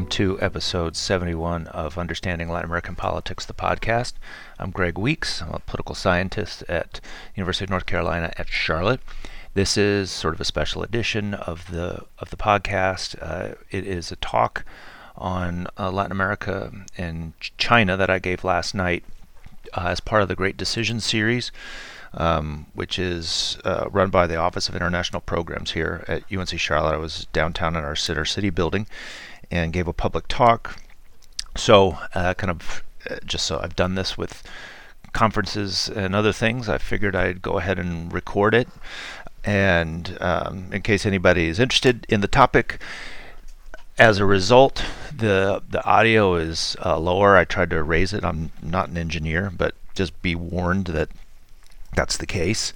Welcome to episode 71 of Understanding Latin American Politics, the podcast. I'm Greg Weeks. I'm a political scientist at University of North Carolina at Charlotte. This is sort of a special edition of the podcast. It is a talk on Latin America and China that I gave last night as part of the Great Decision series, which is run by the Office of International Programs here at UNC Charlotte. I was downtown in our Center City building and gave a public talk. So just so I've done this with conferences and other things, I figured I'd go ahead and record it. And in case anybody is interested in the topic, as a result, the audio is lower. I tried to raise it. I'm not an engineer, but just be warned that that's the case.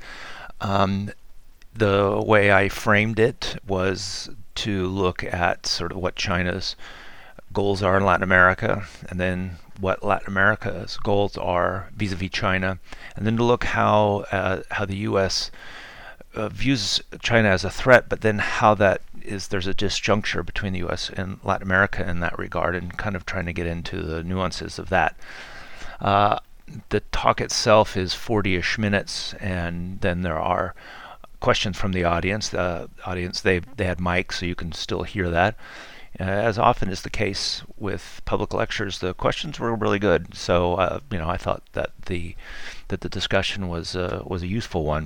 The way I framed it was to look at sort of what China's goals are in Latin America, and then what Latin America's goals are vis-a-vis China, and then to look how the U.S. Views China as a threat, but then how there's a disjuncture between the U.S. and Latin America in that regard, and kind of trying to get into the nuances of that. The talk itself is 40-ish minutes, and then there are questions from the audience. The audience, they had mics, so you can still hear that. As often is the case with public lectures, the questions were really good. So I thought that the discussion was a useful one.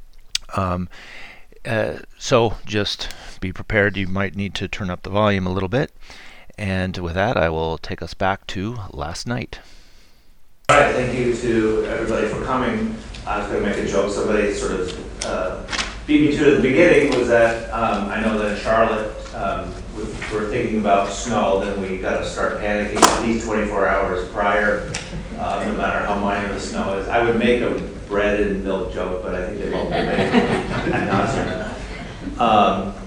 So just be prepared. You might need to turn up the volume a little bit. And with that, I will take us back to last night. All right, thank you to everybody for coming. I was going to make a joke. Somebody sort of beat me to it at the beginning, was that I know that in Charlotte, if we're thinking about snow, then we got to start panicking at least 24 hours prior, no matter how minor the snow is. I would make a bread and milk joke, but I think they won't be making.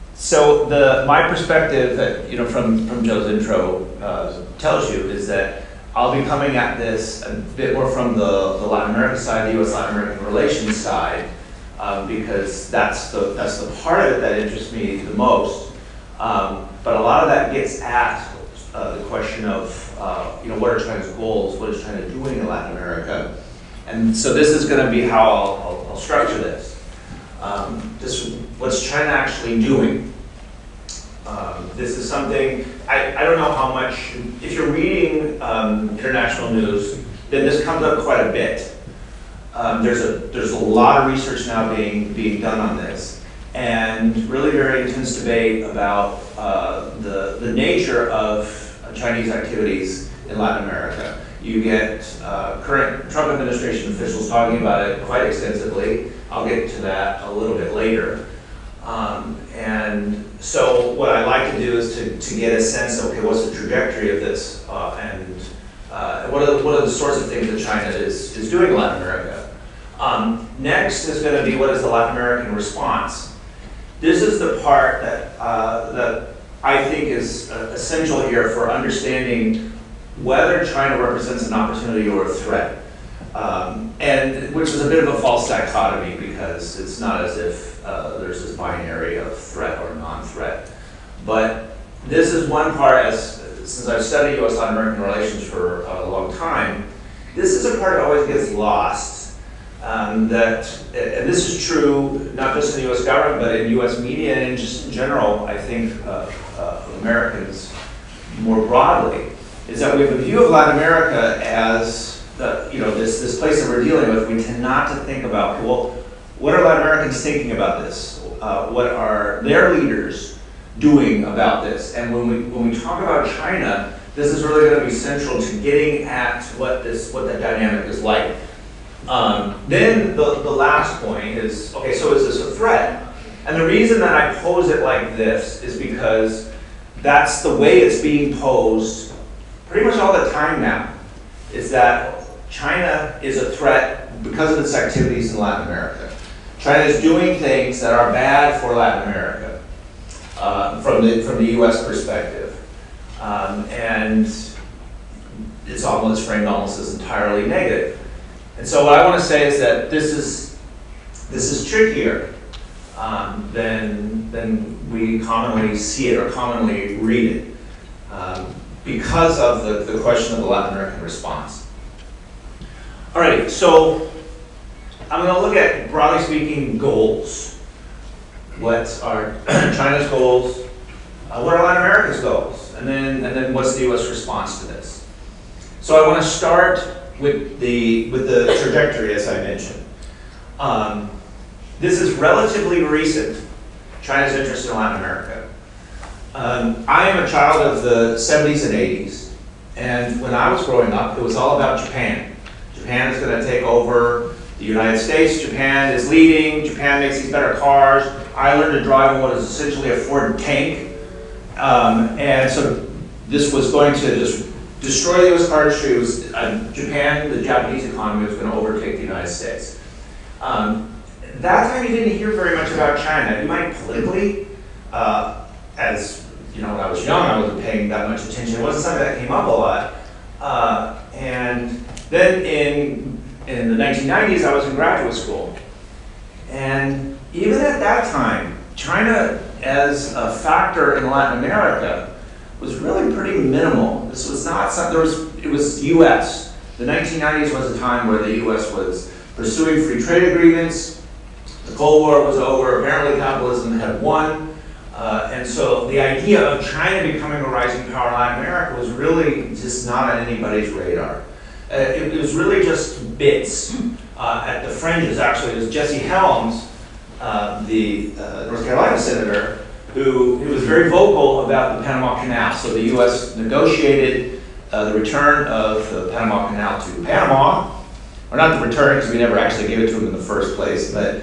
So my perspective, that from Joe's intro tells you, is that I'll be coming at this a bit more from the Latin American side, the U.S.-Latin American relations side, because that's the part of it that interests me the most. But a lot of that gets at the question of what are China's goals, what is China doing in Latin America, and so this is going to be how I'll structure this. What's China actually doing? This is something, I don't know how much, if you're reading international news, then this comes up quite a bit. There's a lot of research now being done on this, and really very intense debate about the nature of Chinese activities in Latin America. You get current Trump administration officials talking about it quite extensively. I'll get to that a little bit later. And so what I like to do is to get a sense of, okay, what's the trajectory of this, and what are the sorts of things that China is doing in Latin America. Next is going to be, what is the Latin American response? This is the part that I think is essential here for understanding whether China represents an opportunity or a threat. And which is a bit of a false dichotomy, because it's not as if there's this binary of threat or non-threat. But this is one part, since I've studied U.S.-Latin American relations for a long time, this is a part that always gets lost. And this is true not just in the U.S. government, but in U.S. media and just in general, I think, Americans more broadly, is that we have a view of Latin America as this place that we're dealing with. We tend not to think about, well, what are Latin Americans thinking about this? What are their leaders doing about this? And when we talk about China, this is really going to be central to getting at what that dynamic is like. Then the last point is, okay, so is this a threat? And the reason that I pose it like this is because that's the way it's being posed pretty much all the time now, is that China is a threat because of its activities in Latin America. China is doing things that are bad for Latin America from the U.S. perspective, and it's almost framed almost as entirely negative. And so what I want to say is that this is trickier than we commonly see it or commonly read it. because of the question of the Latin American response. All right, so I'm going to look at, broadly speaking, goals. What are China's goals? What are Latin America's goals? And then what's the U.S. response to this? So I want to start with the trajectory, as I mentioned. This is relatively recent, China's interest in Latin America. I am a child of the 70s and 80s, and when I was growing up, it was all about Japan. Japan is going to take over the United States. Japan is leading. Japan makes these better cars. I learned to drive what is essentially a Ford tank. And so this was going to just destroy the U.S. car industry. It was, Japan, the Japanese economy, was going to overtake the United States. That time you didn't hear very much about China. You might politically, as you know, when I was young, I wasn't paying that much attention. It wasn't something that came up a lot. And then in the 1990s, I was in graduate school. And even at that time, China as a factor in Latin America was really pretty minimal. This was not something, it was U.S. The 1990s was a time where the U.S. was pursuing free trade agreements. The Cold War was over. Apparently capitalism had won. And so the idea of China becoming a rising power in Latin America was really just not on anybody's radar. It was really just bits at the fringes. Actually, it was Jesse Helms, the North Carolina senator, who was very vocal about the Panama Canal. So the U.S. negotiated the return of the Panama Canal to Panama, or not the return because we never actually gave it to them in the first place, but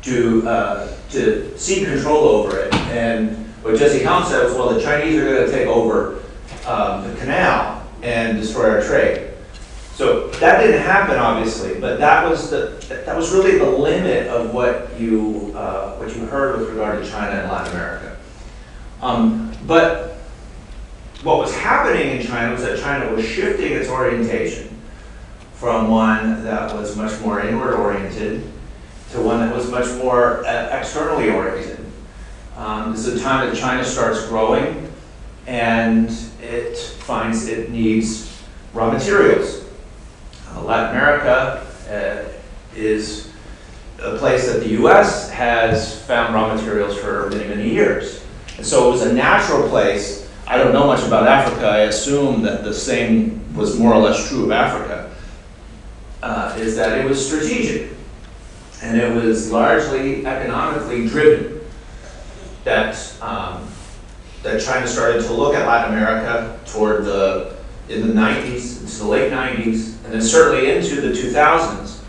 to cede control over it. And what Jesse Helms said was, well, the Chinese are going to take over the canal and destroy our trade. So that didn't happen, obviously, but that was really the limit of what you heard with regard to China and Latin America. But what was happening in China was that China was shifting its orientation from one that was much more inward oriented to one that was much more externally oriented. This is a time that China starts growing, and it finds it needs raw materials. Latin America is a place that the U.S. has found raw materials for many, many years. And so it was a natural place. I don't know much about Africa. I assume that the same was more or less true of Africa, is that it was strategic. And it was largely economically driven that China started to look at Latin America in the 90s, into the late 90s, and then certainly into the 2000s,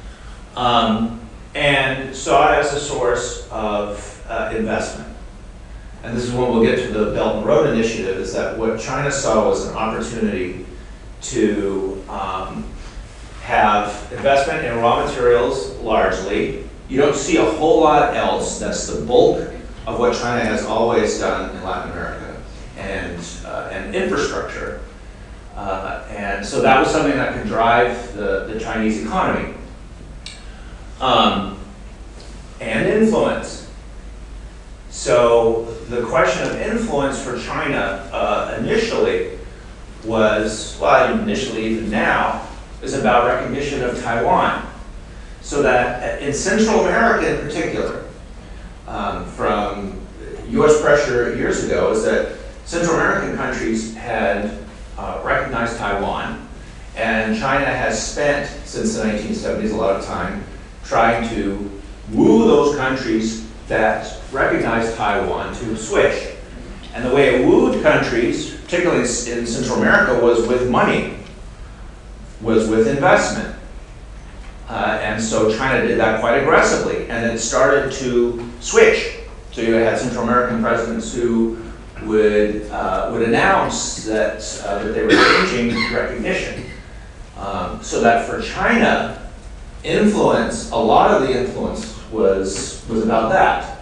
and saw it as a source of investment. And this is when we'll get to the Belt and Road Initiative, is that what China saw was an opportunity to have investment in raw materials largely. You don't see a whole lot else. That's the bulk of what China has always done in Latin America, and infrastructure. And so that was something that could drive the Chinese economy. And influence. So the question of influence for China initially was, well, initially even now, is about recognition of Taiwan. So that in Central America in particular, from U.S. pressure years ago, is that Central American countries had recognized Taiwan, and China has spent, since the 1970s, a lot of time trying to woo those countries that recognize Taiwan to switch. And the way it wooed countries, particularly in Central America, was with money, was with investment. And so China did that quite aggressively, and it started to switch. So you had Central American presidents who would announce that they were changing recognition. So that for China, influence, a lot of the influence was about that.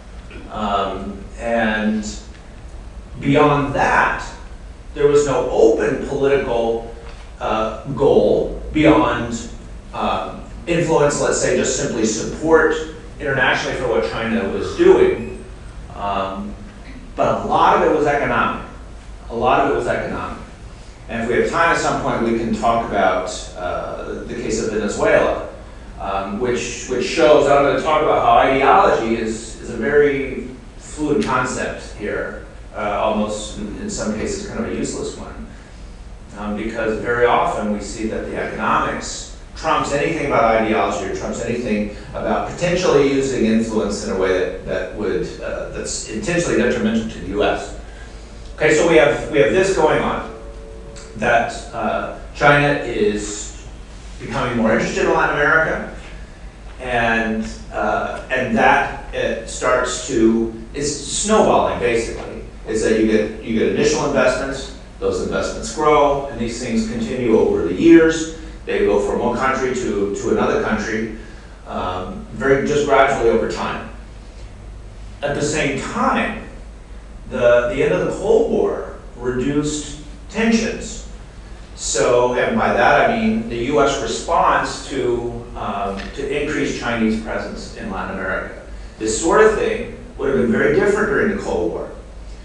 And beyond that, there was no open political goal beyond influence, let's say, just simply support internationally for what China was doing. But a lot of it was economic. a lot of it was economic. And if we have time at some point, we can talk about the case of Venezuela, which shows, I'm going to talk about how ideology is a very fluid concept here, almost in some cases kind of a useless one, because very often we see that the economics trumps anything about ideology or trumps anything about potentially using influence in a way that's intentionally detrimental to the U.S. Okay, so we have this going on, that China is becoming more interested in Latin America, and that it starts to, it's snowballing basically. Is that you get initial investments, those investments grow, and these things continue over the years. They go from one country to another country, just gradually over time. At the same time, the end of the Cold War reduced tensions. So, and by that I mean the U.S. response to increased Chinese presence in Latin America. This sort of thing would have been very different during the Cold War.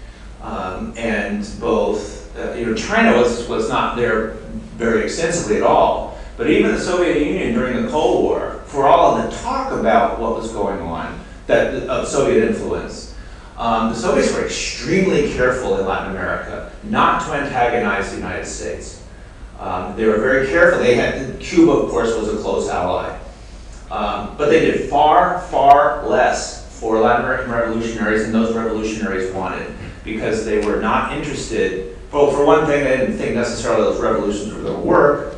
And both, China was not there very extensively at all, but even the Soviet Union during the Cold War, for all of the talk about what was going on, of Soviet influence, the Soviets were extremely careful in Latin America not to antagonize the United States. They were very careful. Cuba, of course, was a close ally. But they did far, far less for Latin American revolutionaries than those revolutionaries wanted, because they were not interested. Well, for one thing, they didn't think necessarily those revolutions were going to work,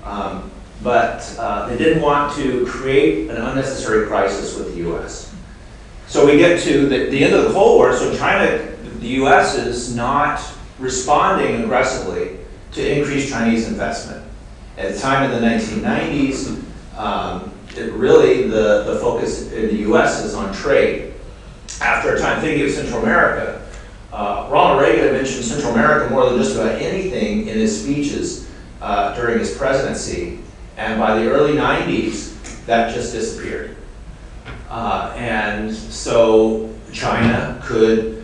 but they didn't want to create an unnecessary crisis with the U.S. So we get to the end of the Cold War, so the U.S. is not responding aggressively to increase Chinese investment. At the time in the 1990s, the focus in the U.S. is on trade. After a time, thinking of Central America, Ronald Reagan mentioned Central America more than just about anything in his speeches during his presidency, and by the early 90s, that just disappeared. And so China could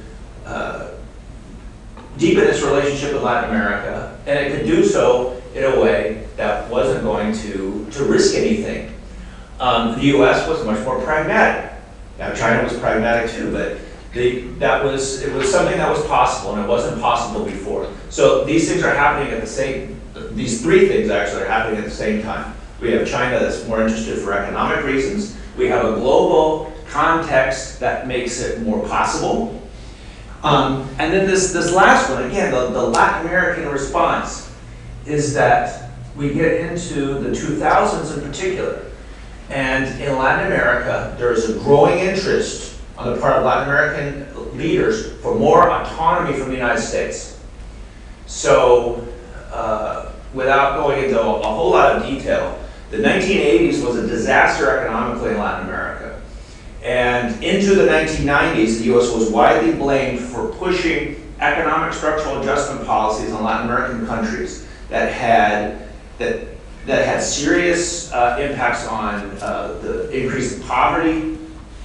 deepen its relationship with Latin America, and it could do so in a way that wasn't going to risk anything. The U.S. was much more pragmatic. Now, China was pragmatic too, but it was something that was possible, and it wasn't possible before. So these things are happening these three things actually are happening at the same time. We have China that's more interested for economic reasons. We have a global context that makes it more possible. And then this last one, again, the Latin American response, is that we get into the 2000s in particular. And in Latin America, there is a growing interest on the part of Latin American leaders for more autonomy from the United States. So, without going into a whole lot of detail, the 1980s was a disaster economically in Latin America. And into the 1990s, the U.S. was widely blamed for pushing economic structural adjustment policies on Latin American countries that had serious impacts on the increase in poverty,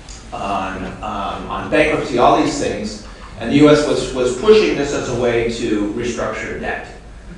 on bankruptcy, all these things. And the U.S. was pushing this as a way to restructure debt.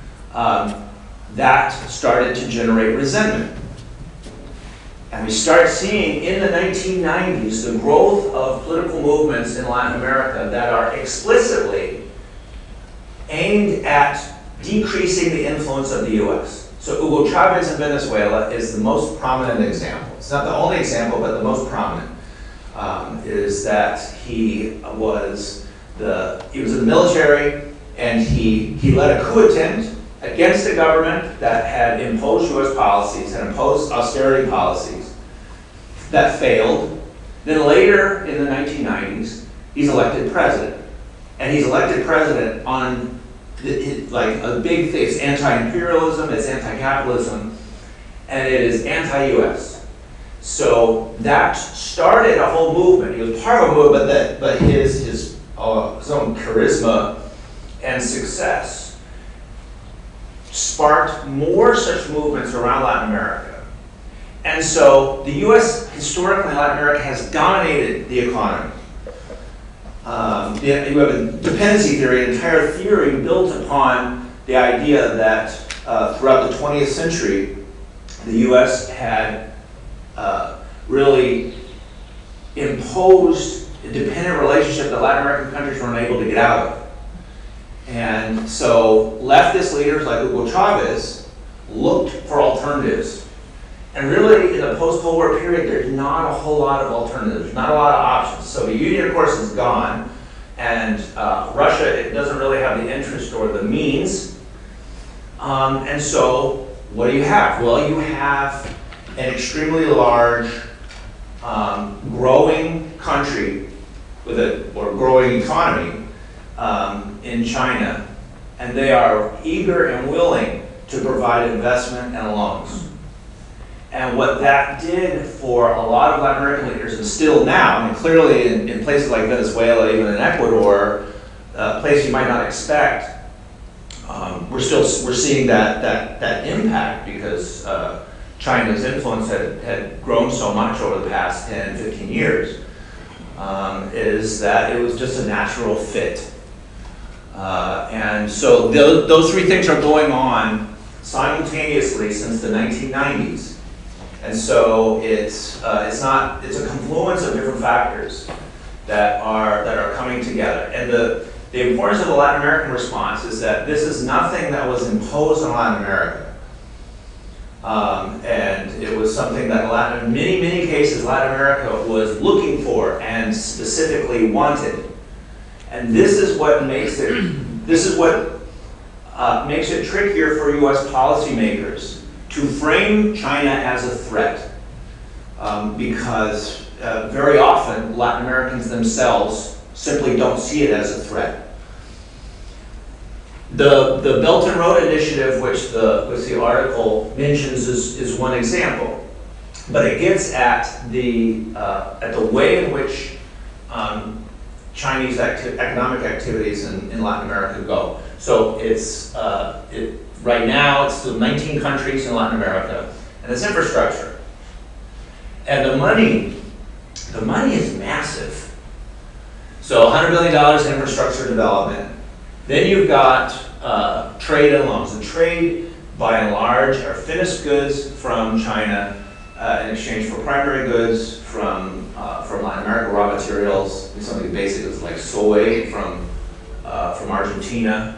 That started to generate resentment. And we start seeing in the 1990s the growth of political movements in Latin America that are explicitly aimed at decreasing the influence of the U.S. So Hugo Chavez in Venezuela is the most prominent example. It's not the only example, but the most prominent. Is that he was in the military, and he led a coup attempt against a government that had imposed U.S. policies and imposed austerity policies that failed. Then later in the 1990s, he's elected president. And he's elected president on a big thing. It's anti-imperialism, it's anti-capitalism, and it is anti-U.S. So that started a whole movement. He was part of a movement, but his own charisma and success sparked more such movements around Latin America. And so the U.S. historically in Latin America has dominated the economy. You have a dependency theory, an entire theory built upon the idea that throughout the 20th century, the U.S. had really imposed a dependent relationship that Latin American countries were unable to get out of. And so leftist leaders like Hugo Chavez looked for alternatives. And really, in the post-Cold War period, there's not a whole lot of alternatives, not a lot of options. So the Union, of course, is gone. And Russia, it doesn't really have the interest or the means. And so what do you have? Well, you have an extremely large, growing country with or growing economy in China, and they are eager and willing to provide investment and loans. And what that did for a lot of Latin American leaders, and still now, I mean, clearly in places like Venezuela, even in Ecuador, a place you might not expect, we're seeing that impact because China's influence had grown so much over the past 10, 15 years, is that it was just a natural fit. And so those three things are going on simultaneously since the 1990s. And so it's a confluence of different factors that are coming together. And the importance of the Latin American response is that this is nothing that was imposed on Latin America. And it was something that in many, many cases, Latin America was looking for and specifically wanted. And this is what makes it trickier for U.S. policymakers to frame China as a threat, because very often Latin Americans themselves simply don't see it as a threat. The Belt and Road Initiative, which the article mentions, is one example, but it gets at the way in which Chinese economic activities in Latin America go. So right now it's the 19 countries in Latin America, and it's infrastructure. And the money is massive. So $100 billion in infrastructure development. Then you've got trade and loans. The trade, by and large, are finished goods from China in exchange for primary goods from Latin America, raw materials, something basic like soy from Argentina,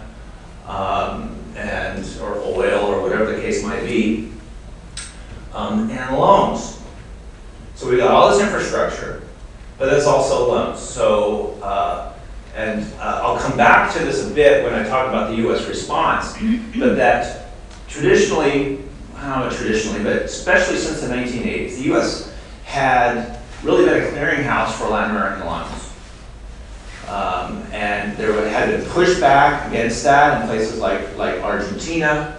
or oil, or whatever the case might be, and loans. So we've got all this infrastructure, but that's also loans. So, I'll come back to this a bit when I talk about the U.S. response, but that traditionally, but especially since the 1980s, the U.S. had really been a clearinghouse for Latin American loans. And there had been pushback against that in places like Argentina.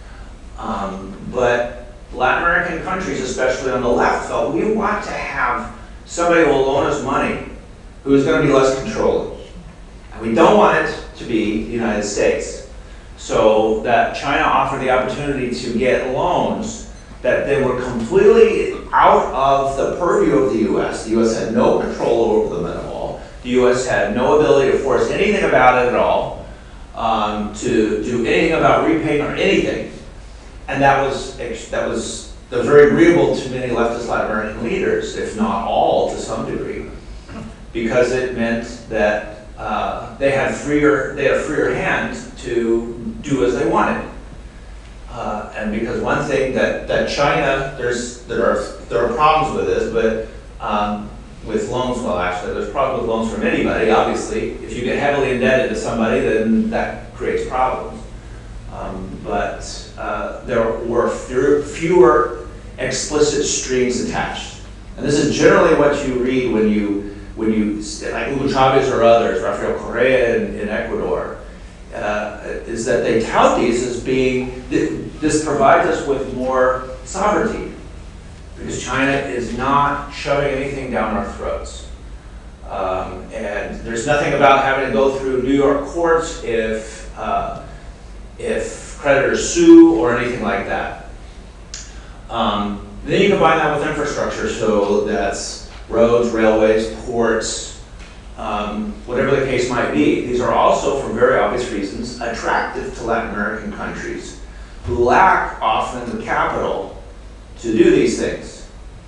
But Latin American countries, especially on the left, felt we want to have somebody who will loan us money who is going to be less controlling. And we don't want it to be the United States. So that China offered the opportunity to get loans that they were completely out of the purview of the U.S. The U.S. had no control over them at all. The U.S. had no ability to force anything about it at all, to do anything about repayment or anything. And that was very agreeable to many leftist Latin American leaders, if not all to some degree, because it meant that they had freer hand to do as they wanted. And because one thing that China, there are problems with this, but with loans, well, actually, there's problems with loans from anybody. Obviously, if you get heavily indebted to somebody, then that creates problems. But there were fewer explicit strings attached, and this is generally what you read when you like Hugo Chavez or others, Rafael Correa in Ecuador. Is that they tout these as being, this provides us with more sovereignty, because China is not shoving anything down our throats. And there's nothing about having to go through New York courts if creditors sue or anything like that. Then you combine that with infrastructure, so that's roads, railways, ports, whatever the case might be, these are also, for very obvious reasons, attractive to Latin American countries who lack often the capital to do these things.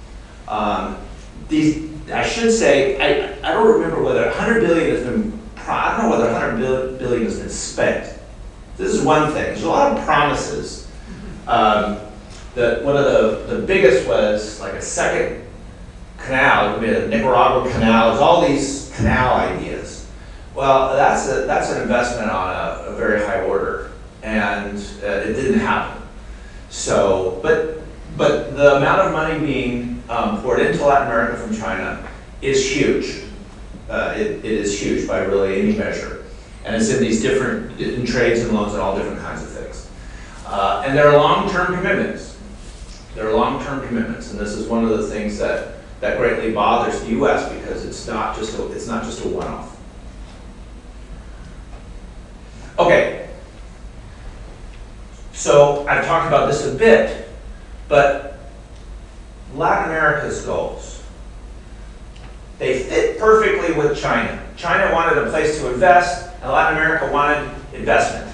I should say, I don't remember whether 100 billion has been, I don't know whether 100 billion has been spent. This is one thing. There's a lot of promises. One of the biggest was like a second canal, the Nicaragua canal. There's all these canal ideas. Well, that's an investment on a very high order, and it didn't happen. So, but the amount of money being poured into Latin America from China is huge. It is huge by really any measure, and it's in these in trades and loans and all different kinds of things. And there are long-term commitments. There are long-term commitments, and this is one of the things that greatly bothers the U.S. because it's not just a one-off. Okay, so I've talked about this a bit, but Latin America's goals, they fit perfectly with China. China wanted a place to invest, and Latin America wanted investment.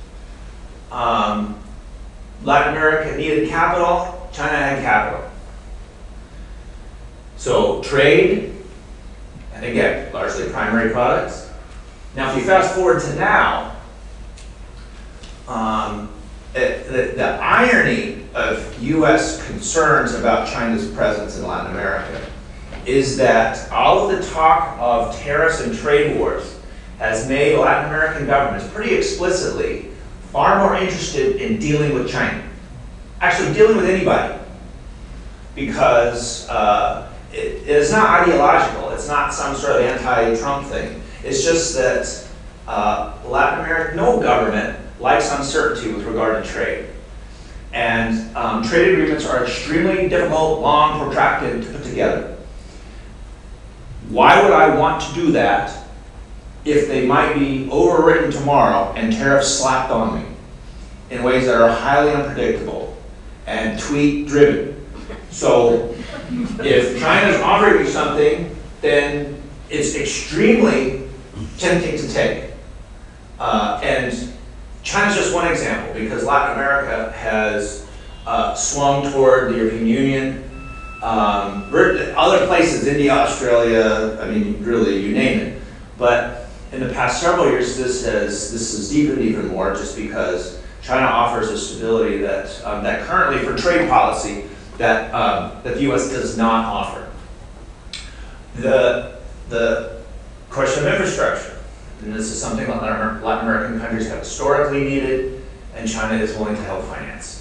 Latin America needed capital, China had capital. So trade, and again, largely primary products. Now if you fast forward to now, the irony of U.S. concerns about China's presence in Latin America is that all of the talk of tariffs and trade wars has made Latin American governments pretty explicitly far more interested in dealing with China. Actually dealing with anybody. Because it is not ideological. It's not some sort of anti-Trump thing. It's just that Latin America, no government likes uncertainty with regard to trade. And trade agreements are extremely difficult, long, protracted to put together. Why would I want to do that if they might be overwritten tomorrow and tariffs slapped on me in ways that are highly unpredictable and tweet-driven? So if China's offering you something, then it's extremely tempting to take. And China's just one example, because Latin America has swung toward the European Union. Other places, India, Australia, I mean, really, you name it. But in the past several years, this has deepened even more, just because China offers a stability that currently, for trade policy, that the U.S. does not offer. The question of infrastructure. And this is something that Latin American countries have historically needed, and China is willing to help finance.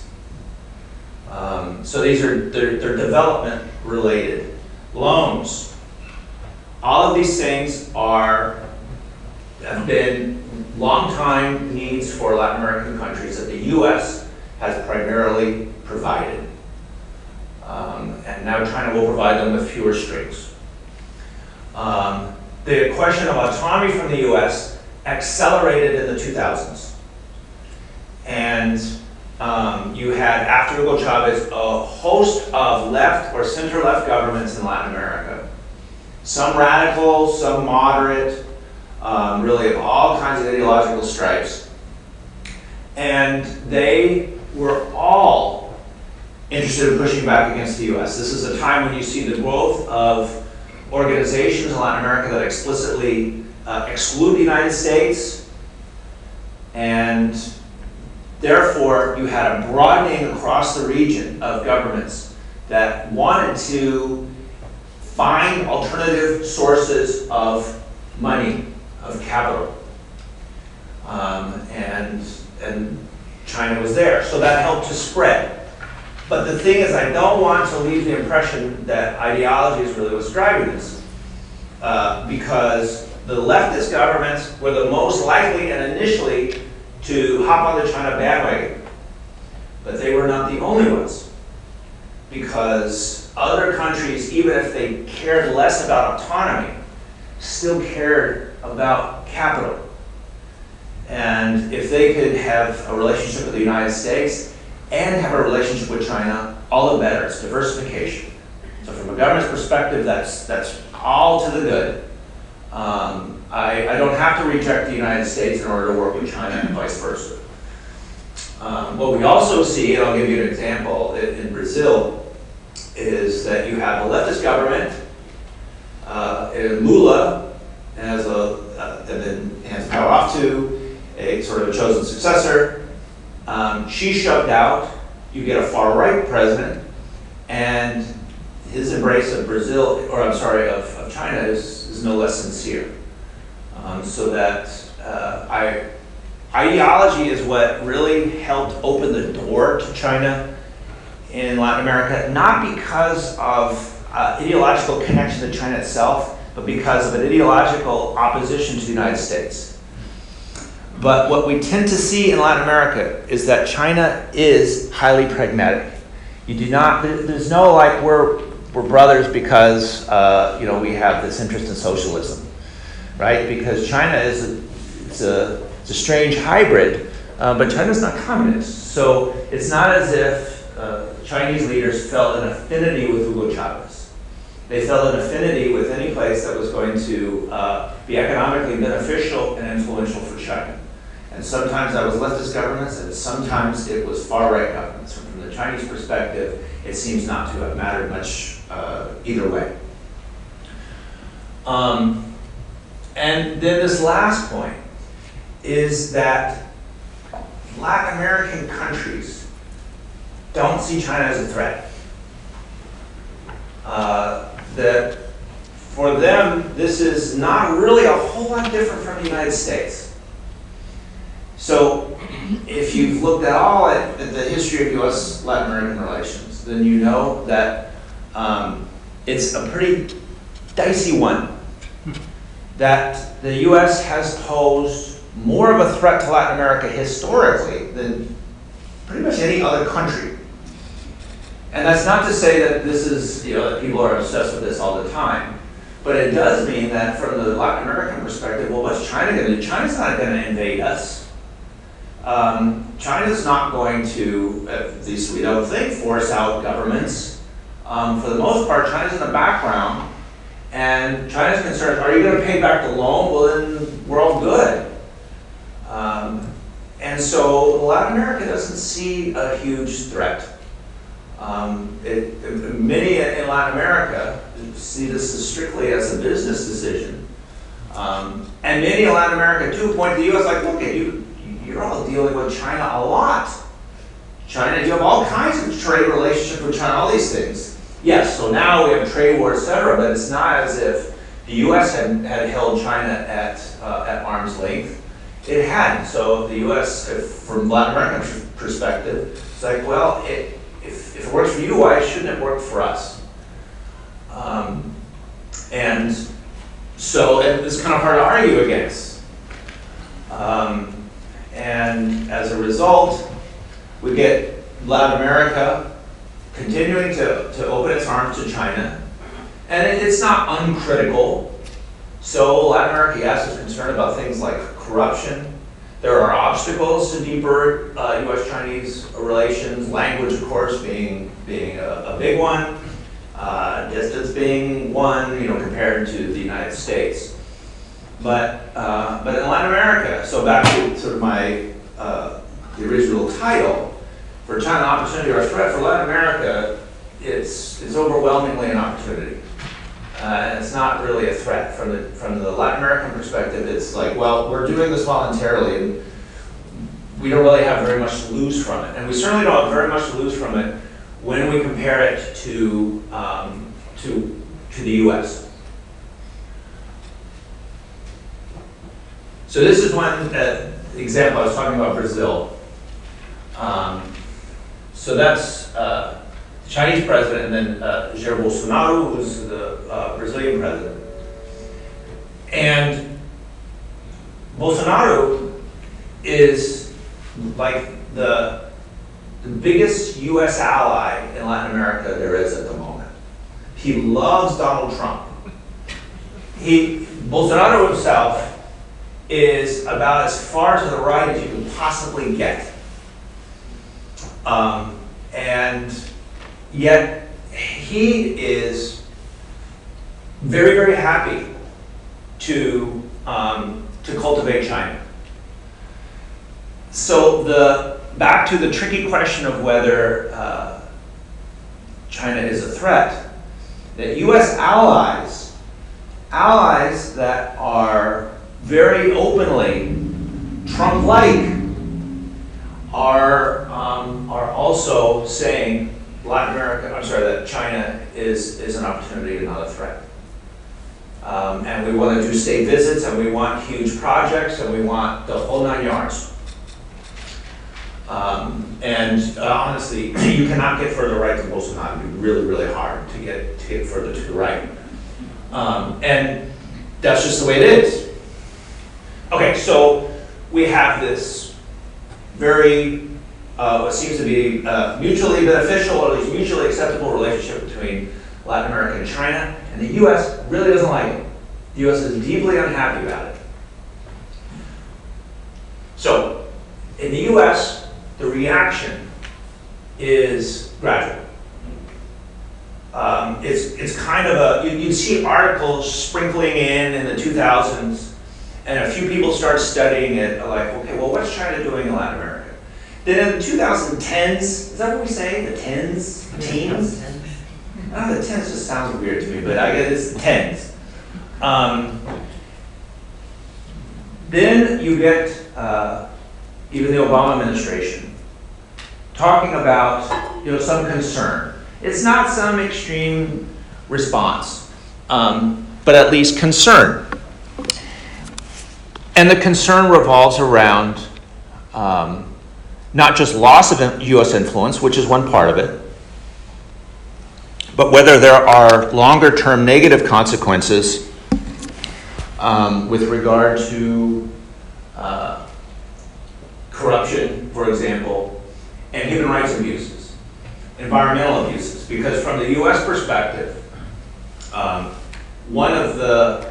So they're development related. Loans. All of these things have been long-time needs for Latin American countries that the U.S. has primarily provided. And now China will provide them with fewer strings. The question of autonomy from the U.S. accelerated in the 2000s. And you had, after Hugo Chavez, a host of left or center-left governments in Latin America. Some radical, some moderate, really of all kinds of ideological stripes. And they were all interested in pushing back against the U.S. This is a time when you see the growth of organizations in Latin America that explicitly exclude the United States, and therefore you had a broadening across the region of governments that wanted to find alternative sources of money, of capital, and China was there, so that helped to spread. But the thing is, I don't want to leave the impression that ideology is really what's driving this, because the leftist governments were the most likely and initially to hop on the China bandwagon, but they were not the only ones, because other countries, even if they cared less about autonomy, still cared about capital. And if they could have a relationship with the United States and have a relationship with China, all the better. It's diversification. So from a government's perspective, that's all to the good. I don't have to reject the United States in order to work with China and vice versa. What we also see, and I'll give you an example, in Brazil, is that you have a leftist government, Lula has and then hands power off to a sort of a chosen successor. She's shoved out, you get a far-right president, and his embrace of Brazil, or I'm sorry, of China is no less sincere. So that ideology is what really helped open the door to China in Latin America, not because of ideological connection to China itself, but because of an ideological opposition to the United States. But what we tend to see in Latin America is that China is highly pragmatic. You do not, there's no like we're brothers because we have this interest in socialism, right? Because China is a strange hybrid, but China's not communist. So it's not as if Chinese leaders felt an affinity with Hugo Chavez. They felt an affinity with any place that was going to be economically beneficial and influential for China. And sometimes that was leftist governments, and sometimes it was far-right governments. From the Chinese perspective, it seems not to have mattered much either way. And then this last point is that Latin American countries don't see China as a threat. That for them, this is not really a whole lot different from the United States. So if you've looked at all at the history of U.S.-Latin American relations, then you know that it's a pretty dicey one. That the U.S. has posed more of a threat to Latin America historically than pretty much any other country. And that's not to say that this is, that people are obsessed with this all the time. But it does mean that from the Latin American perspective, well, what's China going to do? China's not going to invade us. China's not going to, at least we don't think, force out governments. For the most part, China's in the background. And China's concerned, are you going to pay back the loan? Well, then we're all good. And so Latin America doesn't see a huge threat. Many in Latin America see this as strictly as a business decision. And many in Latin America, too, point to the U.S. like, look at you, you're all dealing with China a lot. China, you have all kinds of trade relationships with China, all these things. Yes, so now we have trade war, etc., but it's not as if the U.S. had held China at arm's length. It hadn't. So the U.S., from Latin American perspective, it's like, well, if it works for you, why shouldn't it work for us? And so it's kind of hard to argue against. And as a result, we get Latin America continuing to open its arms to China. And it's not uncritical. So Latin America, yes, is concerned about things like corruption. There are obstacles to deeper U.S.-Chinese relations, language, of course, being a big one, distance being one, compared to the United States. But in Latin America, so back to sort of my the original title, for China, opportunity or threat, for Latin America, it's overwhelmingly an opportunity. And it's not really a threat. From the Latin American perspective, it's like, well, we're doing this voluntarily, and we don't really have very much to lose from it. And we certainly don't have very much to lose from it when we compare it to the U.S. So this is one example. I was talking about Brazil. So that's the Chinese president, and then Jair Bolsonaro, who's the Brazilian president. And Bolsonaro is like the biggest U.S. ally in Latin America there is at the moment. He loves Donald Trump. Bolsonaro himself is about as far to the right as you can possibly get. And yet he is very, very happy to cultivate China. So back to the tricky question of whether China is a threat, that U.S. allies that are very openly Trump-like, are also saying that China is an opportunity and not a threat. And we want to do state visits, and we want huge projects, and we want the whole 9 yards. Honestly, you cannot get further right than Bolsonaro. It'd be really, really hard to get further to the right. And that's just the way it is. Okay, so we have this very, what seems to be mutually beneficial, or at least mutually acceptable relationship between Latin America and China, and the U.S. really doesn't like it. The U.S. is deeply unhappy about it. So, in the U.S., the reaction is gradual. It's kind of you'd see articles sprinkling in the 2000s, and a few people start studying it, like, okay, well, what's China doing in Latin America? Then in the 2010s, is that what we say? The tens? Teens? Oh, the tens just sounds weird to me, but I guess it's the tens. Then you get even the Obama administration talking about some concern. It's not some extreme response, but at least concern. And the concern revolves around not just loss of U.S. influence, which is one part of it, but whether there are longer-term negative consequences with regard to corruption, for example, and human rights abuses, environmental abuses. Because from the U.S. perspective, one of the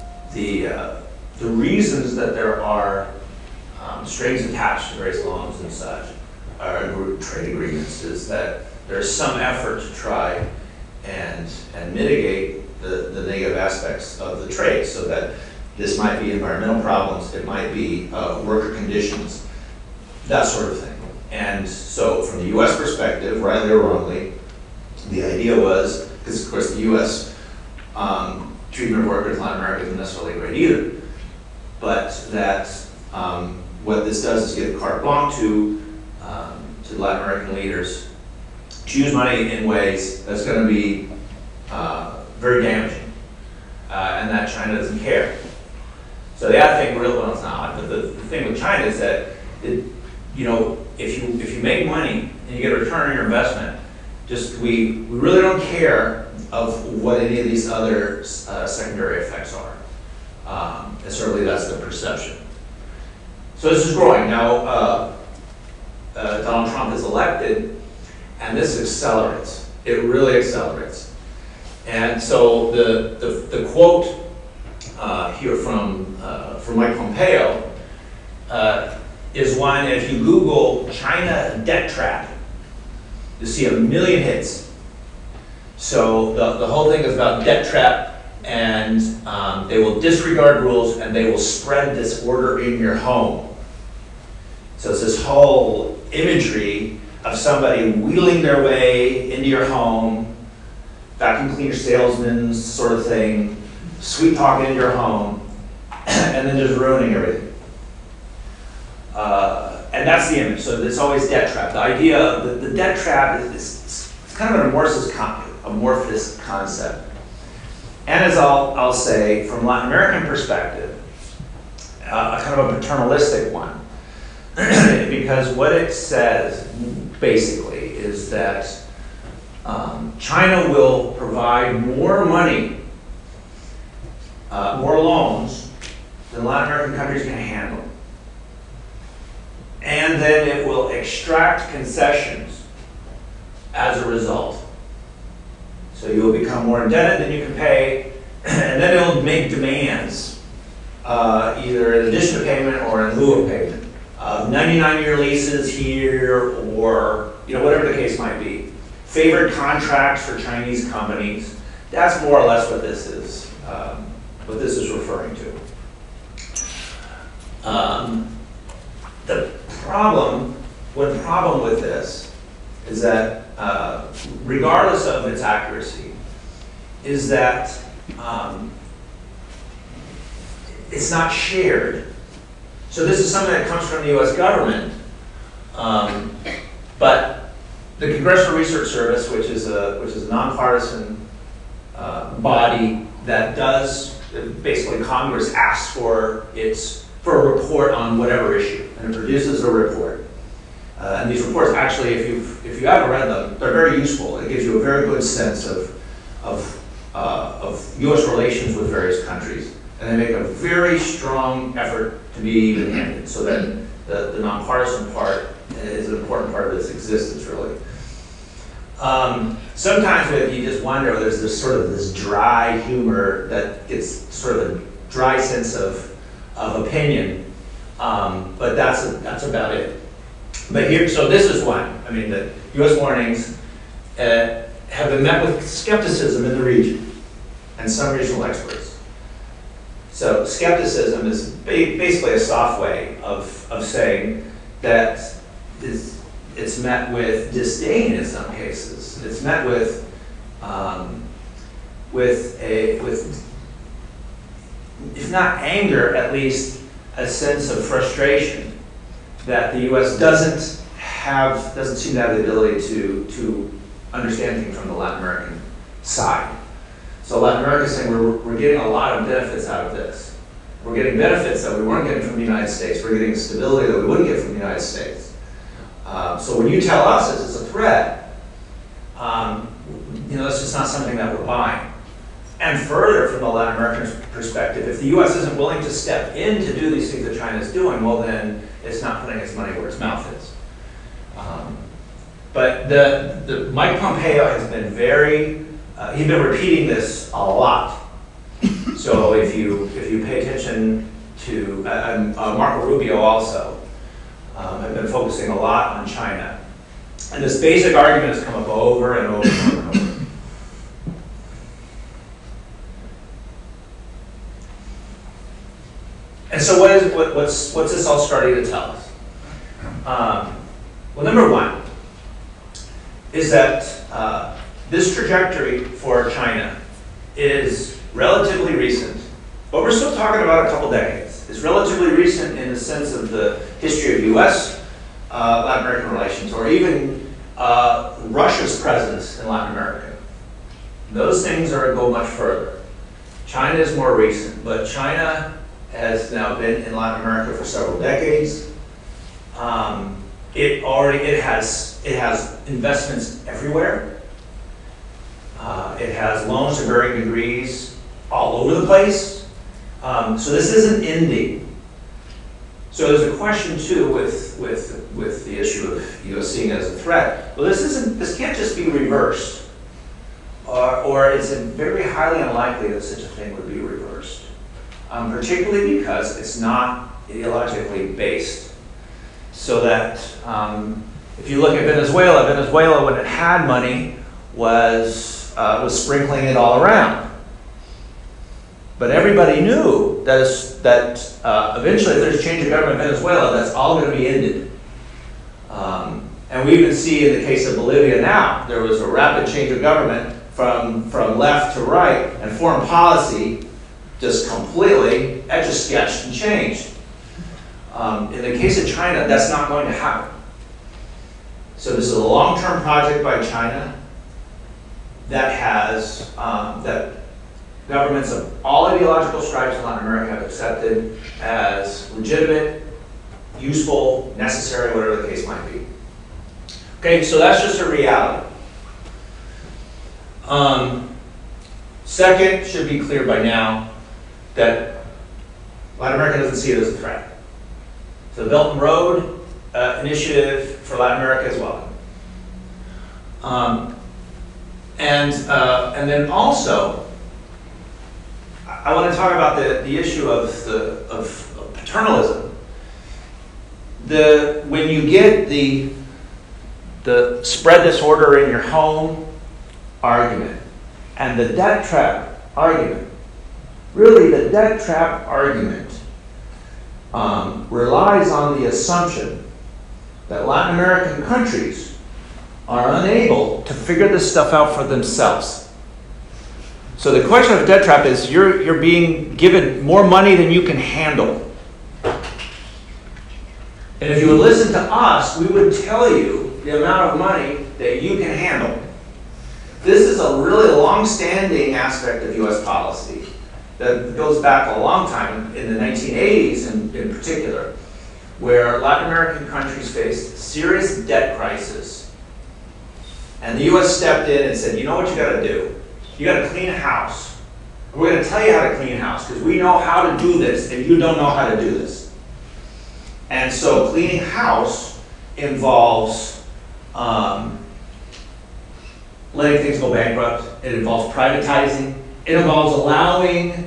reasons that there are strings attached to various loans and such, or trade agreements, is that there's some effort to try and mitigate the negative aspects of the trade, so that this might be environmental problems, it might be worker conditions, that sort of thing. And so from the U.S. perspective, rightly or wrongly, the idea was, because of course the U.S. Treatment of workers in Latin America isn't necessarily great either, but that what this does is give carte blanche to Latin American leaders to use money in ways that's going to be very damaging, and that China doesn't care. So the other thing, well, it's not, but the thing with China is that if you make money and you get a return on your investment, we really don't care of what any of these other secondary effects are. And certainly that's the perception. So this is growing. Now, Donald Trump is elected, and this accelerates. It really accelerates. And so the quote here from Mike Pompeo is one, if you Google China debt trap, you see 1 million hits. So the whole thing is about debt trap, and they will disregard rules, and they will spread disorder in your home. So it's this whole imagery of somebody wheeling their way into your home, vacuum cleaner salesman sort of thing, sweet talking into your home, and then just ruining everything. And that's the image. So it's always debt trap. The idea of the debt trap is kind of an amorphous concept. And as I'll say, from a Latin American perspective, a kind of a paternalistic one. Because what it says, basically, is that China will provide more money, more loans, than Latin American countries can handle. And then it will extract concessions as a result. So you will become more indebted than you can pay, and then it will make demands, either in addition to payment or in lieu of payment. 99-year leases here, or whatever the case might be. Favored contracts for Chinese companies. That's more or less what this is what this is referring to. One problem with this is that, regardless of its accuracy, is that it's not shared. So this is something that comes from the U.S. government, but the Congressional Research Service, which is a nonpartisan body that does, basically Congress asks for a report on whatever issue, and it produces a report. And these reports, actually, if you haven't read them, they're very useful. It gives you a very good sense of U.S. relations with various countries, and they make a very strong effort to be even-handed, so that the nonpartisan part is an important part of its existence, really. Sometimes you just wonder, there's this dry humor that gets sort of a dry sense of opinion, but that's about it. But here, so this is one. I mean, the U.S. warnings have been met with skepticism in the region and some regional experts. So skepticism is basically a soft way of saying that it's met with disdain in some cases. It's met with if not anger, at least a sense of frustration that the U.S. doesn't seem to have the ability to understand things from the Latin American side. So Latin America is saying we're getting a lot of benefits out of this. We're getting benefits that we weren't getting from the United States. We're getting stability that we wouldn't get from the United States. So when you tell us it's a threat, that's just not something that we're buying. And further, from the Latin American perspective, if the U.S. isn't willing to step in to do these things that China is doing, well then it's not putting its money where its mouth is. But the Mike Pompeo has been he's been repeating this a lot. So if you pay attention to, Marco Rubio also have been focusing a lot on China. And this basic argument has come up over and over and over. And so what's this all starting to tell us? Well, number one is that this trajectory for China is relatively recent, but we're still talking about a couple decades. It's relatively recent in the sense of the history of U.S. Latin American relations, or even Russia's presence in Latin America. Those things go much further. China is more recent, but China has now been in Latin America for several decades. It has investments everywhere. It has loans to varying degrees all over the place. So this isn't ending. So there's a question too with the issue of U.S. seeing it as a threat. Well, this can't just be reversed, or it's very highly unlikely that such a thing would be reversed. Particularly because it's not ideologically based. So that if you look at Venezuela when it had money was sprinkling it all around. But everybody knew that eventually, if there's a change of government in Venezuela, that's all going to be ended. And we even see in the case of Bolivia now, there was a rapid change of government from left to right, and foreign policy just completely etch-a-sketched and changed. In the case of China, that's not going to happen. So this is a long-term project by China that has that governments of all ideological stripes in Latin America have accepted as legitimate, useful, necessary, whatever the case might be. Okay, so that's just a reality. Second, should be clear by now that Latin America doesn't see it as a threat. So the Belt and Road Initiative for Latin America is welcome. And then also, I want to talk about the issue of paternalism. When you get the spread disorder in your home argument and the debt trap argument, really the debt trap argument relies on the assumption that Latin American countries are unable to figure this stuff out for themselves. So the question of a debt trap is you're being given more money than you can handle. And if you would listen to us, we would tell you the amount of money that you can handle. This is a really long-standing aspect of U.S. policy that goes back a long time, in the 1980s in particular, where Latin American countries faced serious debt crisis. And the U.S. stepped in and said, you know what you got to do? You got to clean a house. We're going to tell you how to clean a house because we know how to do this and you don't know how to do this. And so cleaning house involves letting things go bankrupt. It involves privatizing. It involves allowing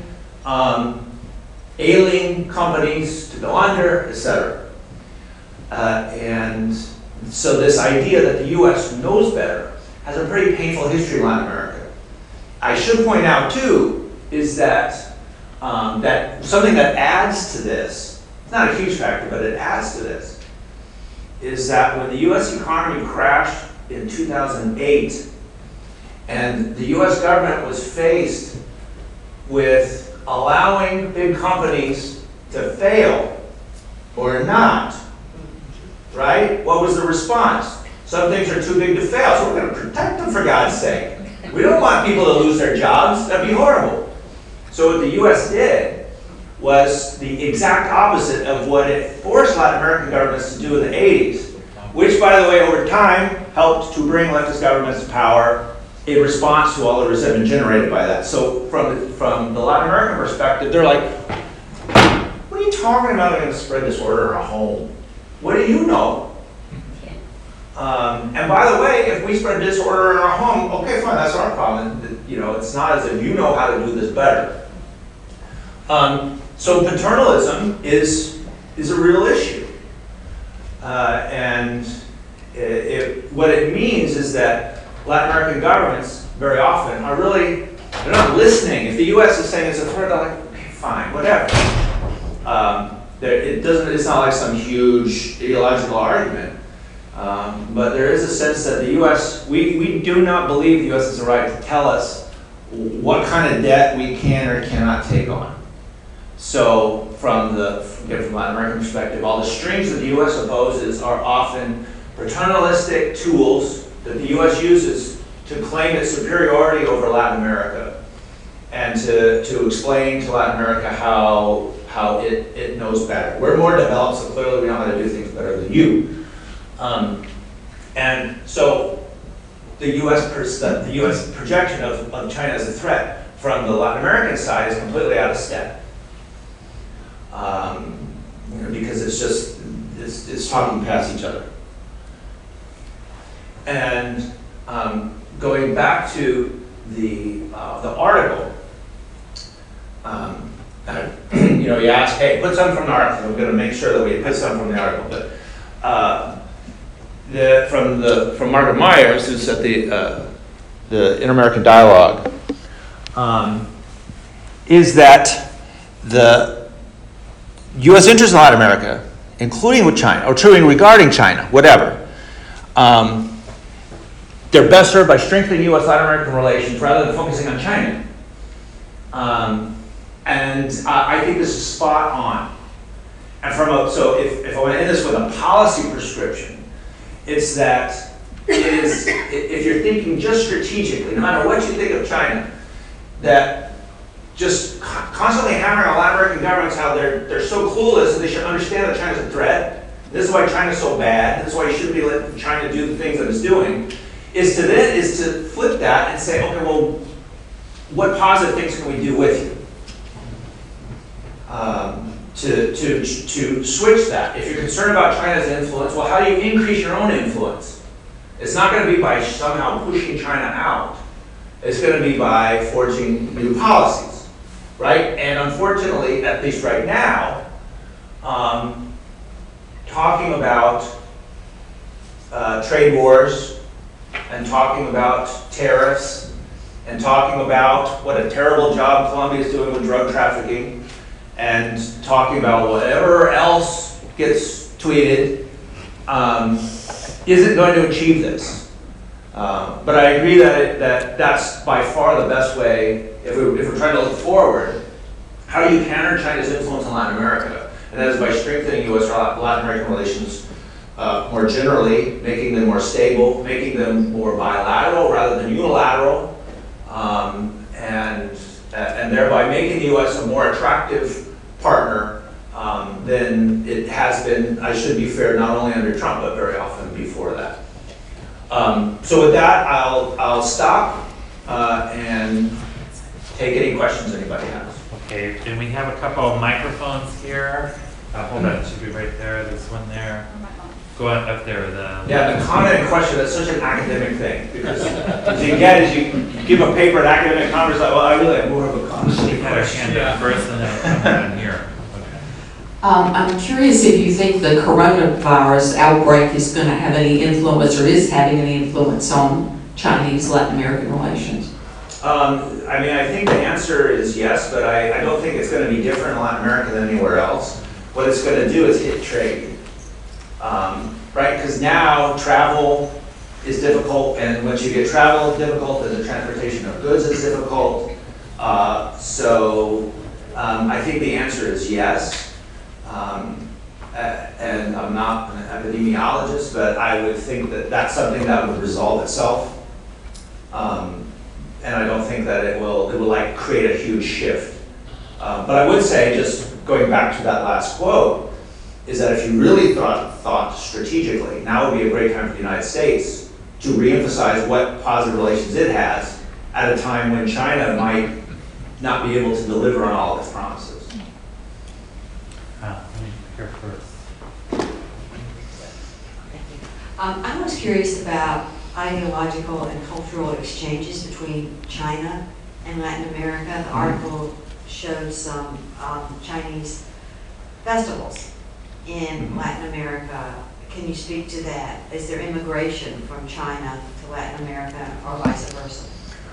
ailing companies to go under, etc. And so this idea that the U.S. knows better has a pretty painful history in Latin America. I should point out, too, is that that something that adds to this, it's not a huge factor, but it adds to this, is that when the U.S. economy crashed in 2008, and the U.S. government was faced with allowing big companies to fail or not, right? What was the response? Some things are too big to fail, so we're going to protect them, for God's sake. We don't want people to lose their jobs. That'd be horrible. So what the U.S. did was the exact opposite of what it forced Latin American governments to do in the 80s, which, by the way, over time helped to bring leftist governments to power in response to all the resentment generated by that. So from the Latin American perspective, they're like, what are you talking about? They're going to spread disorder in a home. What do you know? And by the way, if we spread disorder in our home, okay, fine, that's our problem. You know, it's not as if you know how to do this better. So paternalism is a real issue. And what it means is that Latin American governments, very often, are really, they're not listening. If the U.S. is saying it's a threat, they're like, okay, fine, whatever. It's not like some huge ideological argument. But there is a sense that the U.S., we do not believe the U.S. has the right to tell us what kind of debt we can or cannot take on. So from Latin American perspective, all the strings that the U.S. opposes are often paternalistic tools that the U.S. uses to claim its superiority over Latin America and to explain to Latin America how it knows better. We're more developed, so clearly we know how to do things better than you. And so the U.S. projection of China as a threat from the Latin American side is completely out of step. Because it's talking past each other. And going back to the article, you ask, hey, put some from the article. We're going to make sure that we put some from the article. But from Margaret Myers, who's at the Inter-American Dialogue, is that the U.S. interest in Latin America, including with China, or truly regarding China, whatever, they're best served by strengthening U.S.-Latin American relations rather than focusing on China. And I think this is spot on. And so if I want to end this with a policy prescription, it's that if you're thinking just strategically, no matter what you think of China, that just constantly hammering on Latin American governments how they're so clueless and they should understand that China's a threat. This is why China's so bad. This is why you shouldn't be letting China do the things that it's doing. Is to flip that and say, okay, well, what positive things can we do with you? To switch that. If you're concerned about China's influence, well, how do you increase your own influence? It's not going to be by somehow pushing China out. It's going to be by forging new policies, right? And unfortunately, at least right now, talking about trade wars and talking about tariffs and talking about what a terrible job Colombia is doing with drug trafficking, and talking about whatever else gets tweeted, isn't going to achieve this. But I agree that that's by far the best way, if we're trying to look forward, how do you counter China's influence in Latin America? And that is by strengthening U.S.-Latin American relations more generally, making them more stable, making them more bilateral rather than unilateral, and thereby making the U.S. a more attractive partner than it has been, I should be fair, not only under Trump, but very often before that. So with that, I'll stop and take any questions anybody has. Okay, and we have a couple of microphones here. Hold on, it should be right there. There's one there. Go on up there. Yeah, the comment in question, that's such an academic thing. Because what you get is you give a paper at academic conference, like, well, I really have more of a conversation. You had a hand up first and then it'll come down here. Okay. I'm curious if you think the coronavirus outbreak is going to have any influence or is having any influence on Chinese-Latin American relations? I mean, I think the answer is yes, but I don't think it's going to be different in Latin America than anywhere else. What it's going to do is hit trade. Right? Because now travel is difficult, and once you get travel difficult, then the transportation of goods is difficult. So I think the answer is yes. And I'm not an epidemiologist, but I would think that that's something that would resolve itself. And I don't think that it will like create a huge shift. But I would say, just going back to that last quote, is that if you really thought strategically, now would be a great time for the United States to reemphasize what positive relations it has at a time when China might not be able to deliver on all of its promises. Let me hear first. I was curious about ideological and cultural exchanges between China and Latin America. The article showed some Chinese festivals in Latin America. Can you speak to that? Is there immigration from China to Latin America or vice versa?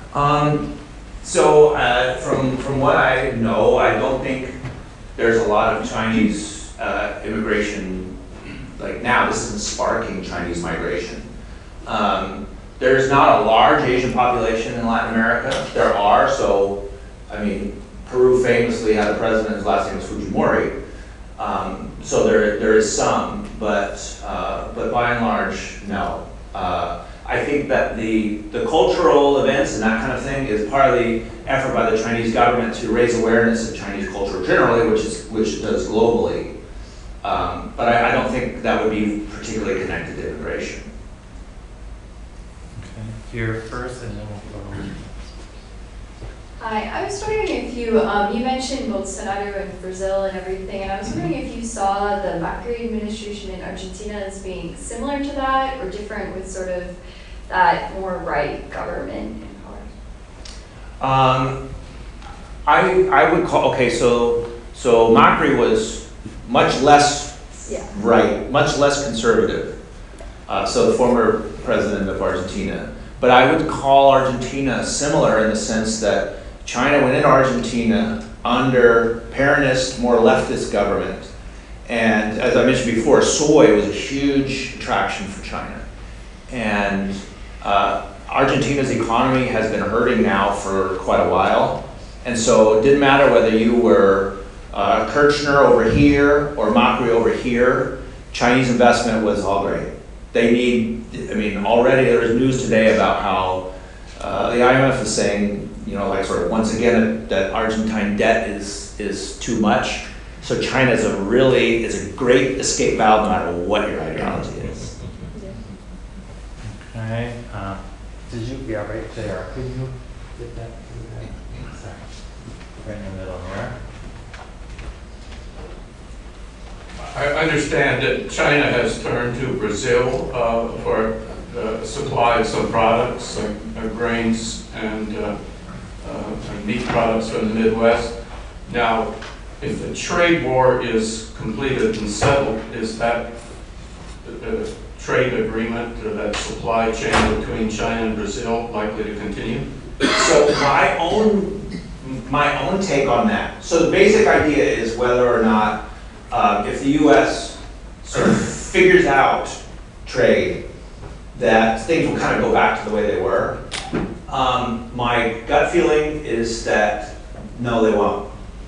So from what I know, I don't think there's a lot of Chinese immigration. Like now, this isn't sparking Chinese migration. There's not a large Asian population in Latin America. There are, so, I mean, Peru famously had a president whose last name was Fujimori. So there is some, but by and large, no. I think that the cultural events and that kind of thing is part of the effort by the Chinese government to raise awareness of Chinese culture generally, which it does globally. But I don't think that would be particularly connected to immigration. Okay, here first and then we'll go. Hi, I was wondering if you mentioned Bolsonaro in Brazil and everything, and I was wondering if you saw the Macri administration in Argentina as being similar to that or different with sort of that more right government in power? I would call, okay, so Macri was much less right, much less conservative. So the former president of Argentina. But I would call Argentina similar in the sense that China went into Argentina under Peronist, more leftist government. And as I mentioned before, soy was a huge attraction for China. And Argentina's economy has been hurting now for quite a while. And so it didn't matter whether you were Kirchner over here or Macri over here, Chinese investment was all great. They need, I mean, already there is news today about how the IMF is saying, you know, like sort of once again that Argentine debt is too much. So China is a great escape valve no matter what your ideology is. Okay, did you, yeah, right there. Could you get that? Sorry. Right in the middle here. I understand that China has turned to Brazil for supply of some products, like grains and meat products from the Midwest. Now, if the trade war is completed and settled, is that trade agreement or that supply chain between China and Brazil likely to continue? So my own take on that. So the basic idea is whether or not if the U.S. sort of figures out trade, that things will kind of go back to the way they were. My gut feeling is that no, they won't.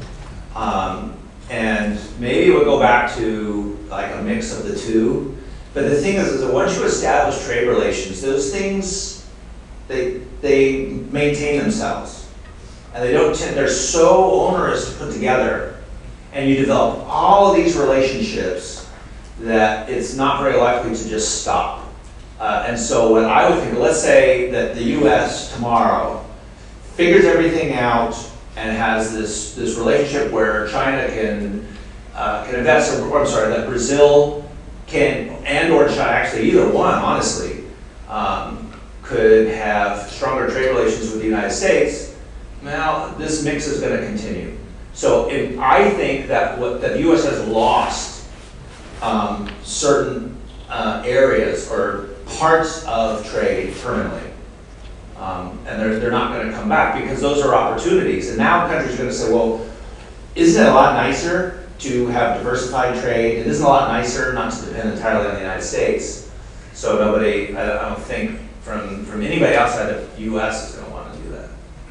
And maybe it would go back to like a mix of the two. But the thing is that once you establish trade relations, those things, they maintain themselves. And they're so onerous to put together. And you develop all of these relationships that it's not very likely to just stop. And so what I would think, let's say that the US tomorrow figures everything out and has this relationship where China can invest, or I'm sorry, that Brazil can, and or China, actually either one, honestly, could have stronger trade relations with the United States. Now, this mix is going to continue. So I think that that the U.S. has lost certain areas or parts of trade permanently. And they're not going to come back because those are opportunities. And now countries are going to say, well, isn't it a lot nicer to have diversified trade? It isn't a lot nicer not to depend entirely on the United States. So nobody, I don't think, from anybody outside of the U.S. is going to want to do that.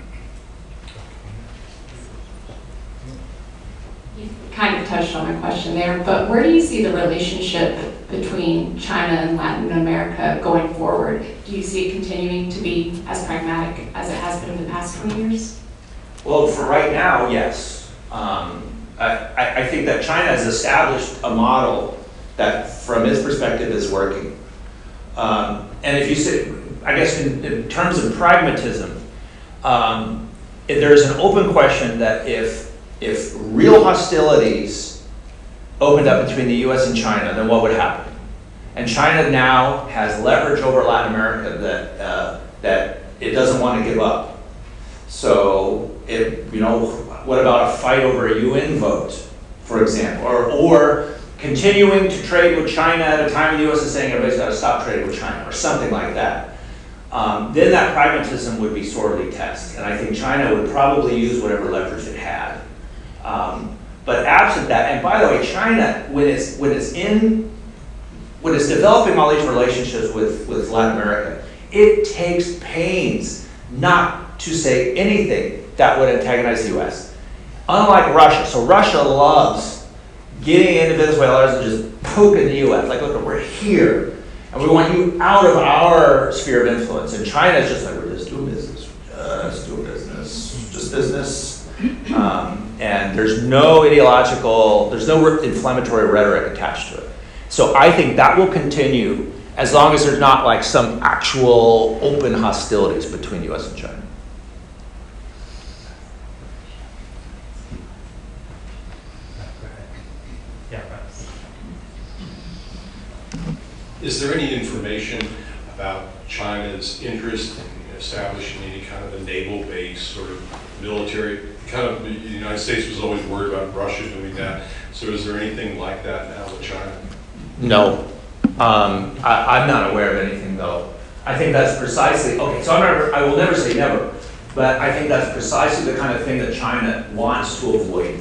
You kind of touched on my question there, but where do you see the relationship between China and Latin America going forward? Do you see it continuing to be as pragmatic as it has been over the past 20 years? Well, for right now, yes. I think that China has established a model that, from its perspective, is working. And if you say, I guess in terms of pragmatism, there's an open question that if real hostilities opened up between the U.S. and China, then what would happen? And China now has leverage over Latin America that it doesn't want to give up. So, what about a fight over a UN vote, for example, or continuing to trade with China at a time the U.S. is saying everybody's got to stop trading with China, or something like that? Then that pragmatism would be sorely tested, and I think China would probably use whatever leverage it had. But absent that, and by the way, China, when it's developing all these relationships with Latin America, it takes pains not to say anything that would antagonize the U.S. Unlike Russia. So Russia loves getting into Venezuela and just poking the U.S. Like, look, we're here, and we want you out of our sphere of influence. And China's just like, we're just doing business. Just business. And there's no there's no inflammatory rhetoric attached to it. So I think that will continue as long as there's not like some actual open hostilities between the U.S. and China. Is there any information about China's interest in establishing any kind of a naval base or military? The United States was always worried about Russia doing that. So is there anything like that now with China? No. I'm not aware of anything, though. I think that's precisely, okay, so I will never say never, but I think that's precisely the kind of thing that China wants to avoid.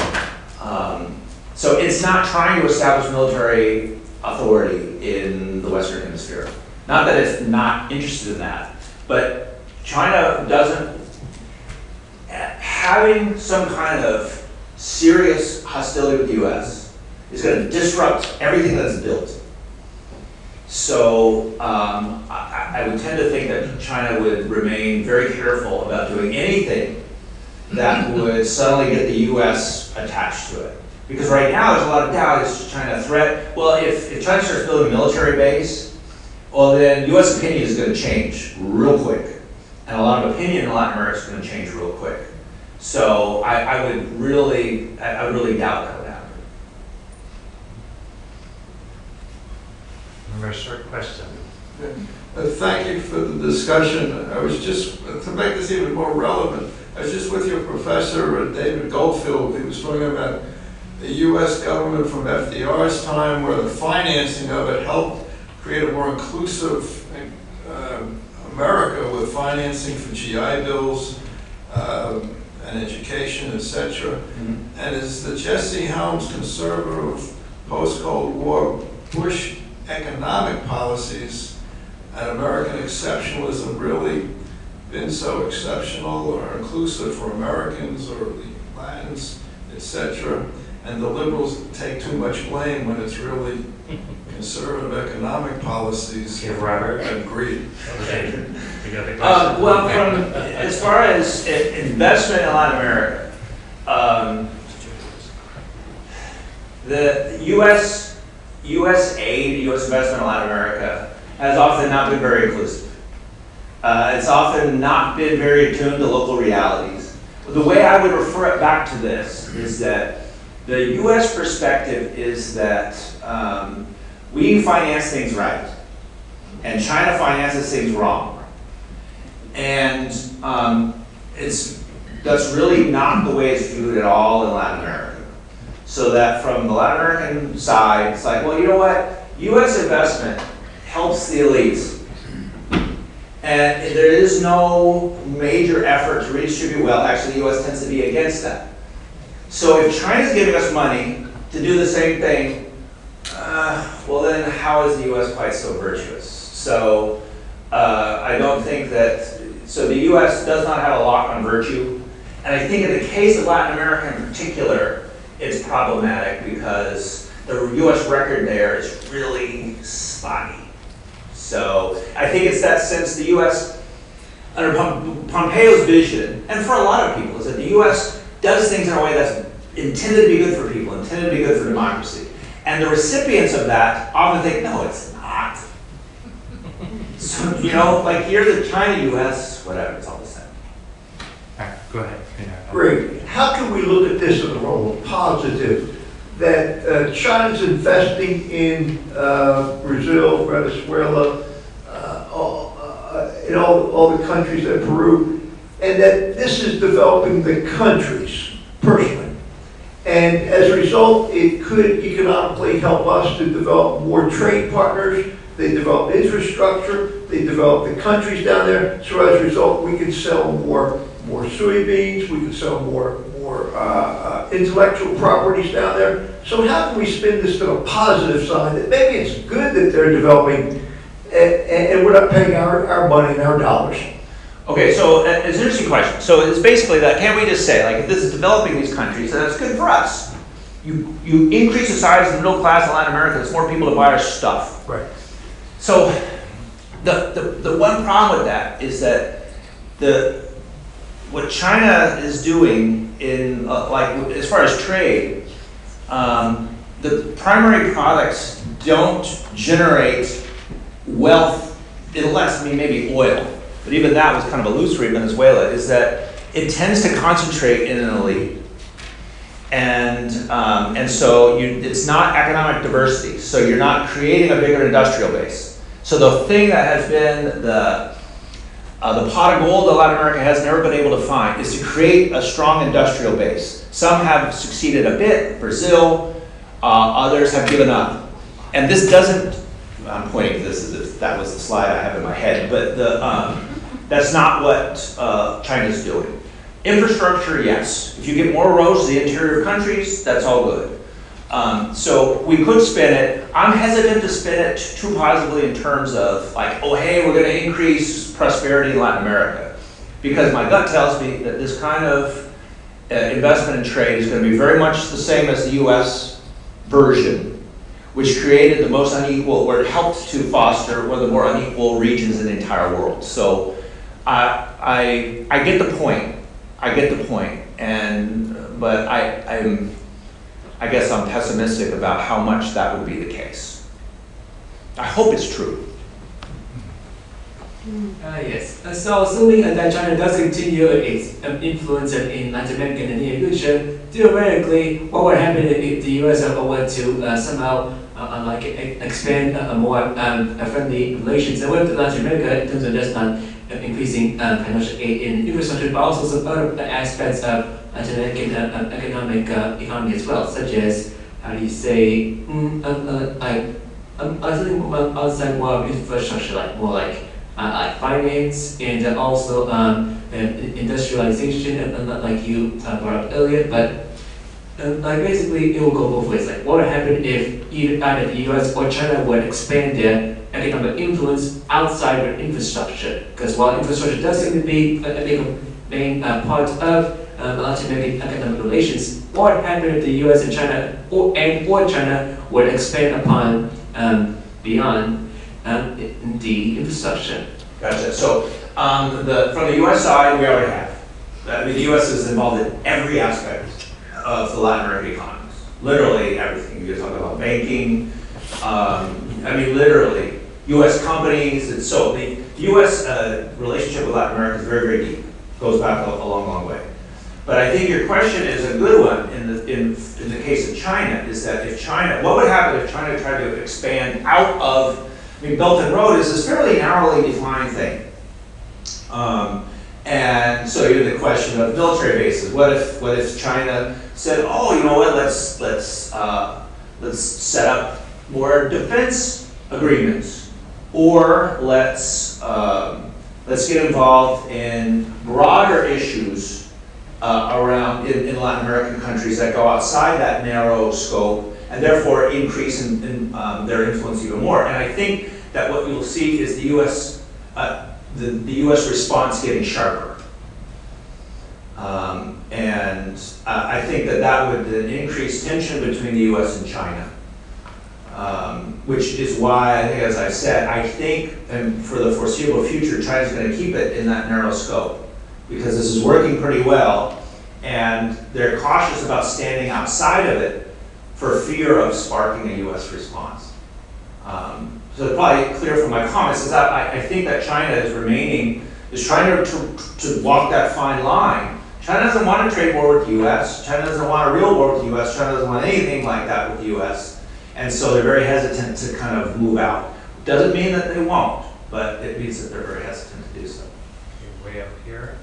So it's not trying to establish military authority in the Western Hemisphere. Not that it's not interested in that, but China doesn't, having some kind of serious hostility with the U.S. is going to disrupt everything that's built. So I would tend to think that China would remain very careful about doing anything that would suddenly get the U.S. attached to it. Because right now there's a lot of doubt, is China a threat? Well, if China starts building a military base, well then U.S. opinion is going to change real quick. And a lot of opinion in Latin America is going to change real quick. So I would really doubt that would happen. Remember, short question. Thank you for the discussion. I was just, to make this even more relevant, I was just with your professor, David Goldfield. He was talking about the U.S. government from FDR's time, where the financing of it helped create a more inclusive America with financing for GI Bills and education, etc. And is the Jesse Helms conservative post-Cold War Bush economic policies and American exceptionalism really been so exceptional or inclusive for Americans or the Latins, etc., and the liberals take too much blame when it's really conservative economic policies Okay, Robert. and greed? Okay, we got the question. Well, as far as investment in Latin America, the U.S. aid, U.S. investment in Latin America has often not been very inclusive. It's often not been very attuned to local realities. The way I would refer it back to this is that the U.S. perspective is that we finance things right, and China finances things wrong. And that's really not the way it's viewed at all in Latin America. So that from the Latin American side, it's like, well, you know what? U.S. investment helps the elites. And there is no major effort to redistribute wealth. Actually, the U.S. tends to be against that. So if China's giving us money to do the same thing, well then how is the U.S. quite so virtuous? So I don't think that, so the U.S. does not have a lock on virtue. And I think in the case of Latin America in particular, it's problematic because the U.S. record there is really spotty. So I think it's that sense the U.S., under Pompeo's vision, and for a lot of people, is that the U.S. does things in a way that's intended to be good for people, intended to be good for democracy. And the recipients of that often think, no, it's not. So, you know, like here, the China, U.S., whatever, it's all the same. All right, go ahead. Greg, how can we look at this in a role of positive, that China's investing in Brazil, Venezuela, in all the countries, and Peru, and that this is developing the countries personally. And as a result, it could economically help us to develop more trade partners. They develop infrastructure. They develop the countries down there. So as a result, we can sell more soybeans. We can sell more intellectual properties down there. So how can we spin this to a positive side that maybe it's good that they're developing and we're not paying our money and our dollars? Okay, so it's an interesting question. So it's basically that, can't we just say, like, if this is developing these countries, then it's good for us. You increase the size of the middle class in Latin America, there's more people to buy our stuff. Right. So the one problem with that is that what China is doing in, as far as trade, the primary products don't generate wealth unless, maybe oil. But even that was kind of illusory in Venezuela, is that it tends to concentrate in an elite. And so it's not economic diversity. So you're not creating a bigger industrial base. So the thing that has been the pot of gold that Latin America has never been able to find is to create a strong industrial base. Some have succeeded a bit, Brazil, others have given up. And this doesn't, I'm pointing to this as if that was the slide I have in my head, but that's not what China's doing. Infrastructure, yes. If you get more roads to the interior of countries, that's all good. So we could spin it. I'm hesitant to spin it too positively in terms of like, oh, hey, we're going to increase prosperity in Latin America. Because my gut tells me that this kind of investment in trade is going to be very much the same as the U.S. version, which created the most unequal, or helped to foster one of the more unequal regions in the entire world. So I get the point. But I guess I'm pessimistic about how much that would be the case. I hope it's true. Yes. So assuming that China does continue its influence in Latin America in the near future, theoretically, what would happen if the U.S. were to somehow expand more friendly relations with Latin America in terms of just not increasing financial aid in infrastructure, but also some other aspects of Latin American economy as well, such as, how do you say, I think outside more of infrastructure, like more like finance and also industrialization, and like you brought up earlier. But like basically, it will go both ways. Like, what would happen if either the U.S. or China would expand their economic influence outside of infrastructure? Because while infrastructure does seem to be a main part of Latin economic relations, what would happen if the U.S. and China or China would expand upon beyond the infrastructure? Gotcha. So from the U.S. side, we already have. I mean, the U.S. is involved in every aspect of the Latin American economies. Literally everything. You're talking about banking. I mean, literally, U.S. companies. And so the U.S. Relationship with Latin America is very, very deep. Goes back a long, long way. But I think your question is a good one in the case of China, is that if China, what would happen if China tried to expand out of, I mean, Belt and Road is this fairly narrowly defined thing. And so you have the question of military bases. What if China said, oh, you know what, let's set up more defense agreements, or let's get involved in broader issues around in Latin American countries that go outside that narrow scope, and therefore increase in their influence even more. And I think that what you'll see is the U.S. The U.S. response getting sharper. And I think that would then increase tension between the U.S. and China, which is why, as I said, I think, and for the foreseeable future, China's going to keep it in that narrow scope, because this is working pretty well, and they're cautious about standing outside of it for fear of sparking a U.S. response. So it's probably clear from my comments is that I think that China is trying to walk that fine line. China doesn't want a trade war with the U.S. China doesn't want a real war with the U.S. China doesn't want anything like that with the U.S. And so they're very hesitant to kind of move out. Doesn't mean that they won't, but it means that they're very hesitant to do so. Okay, way up here.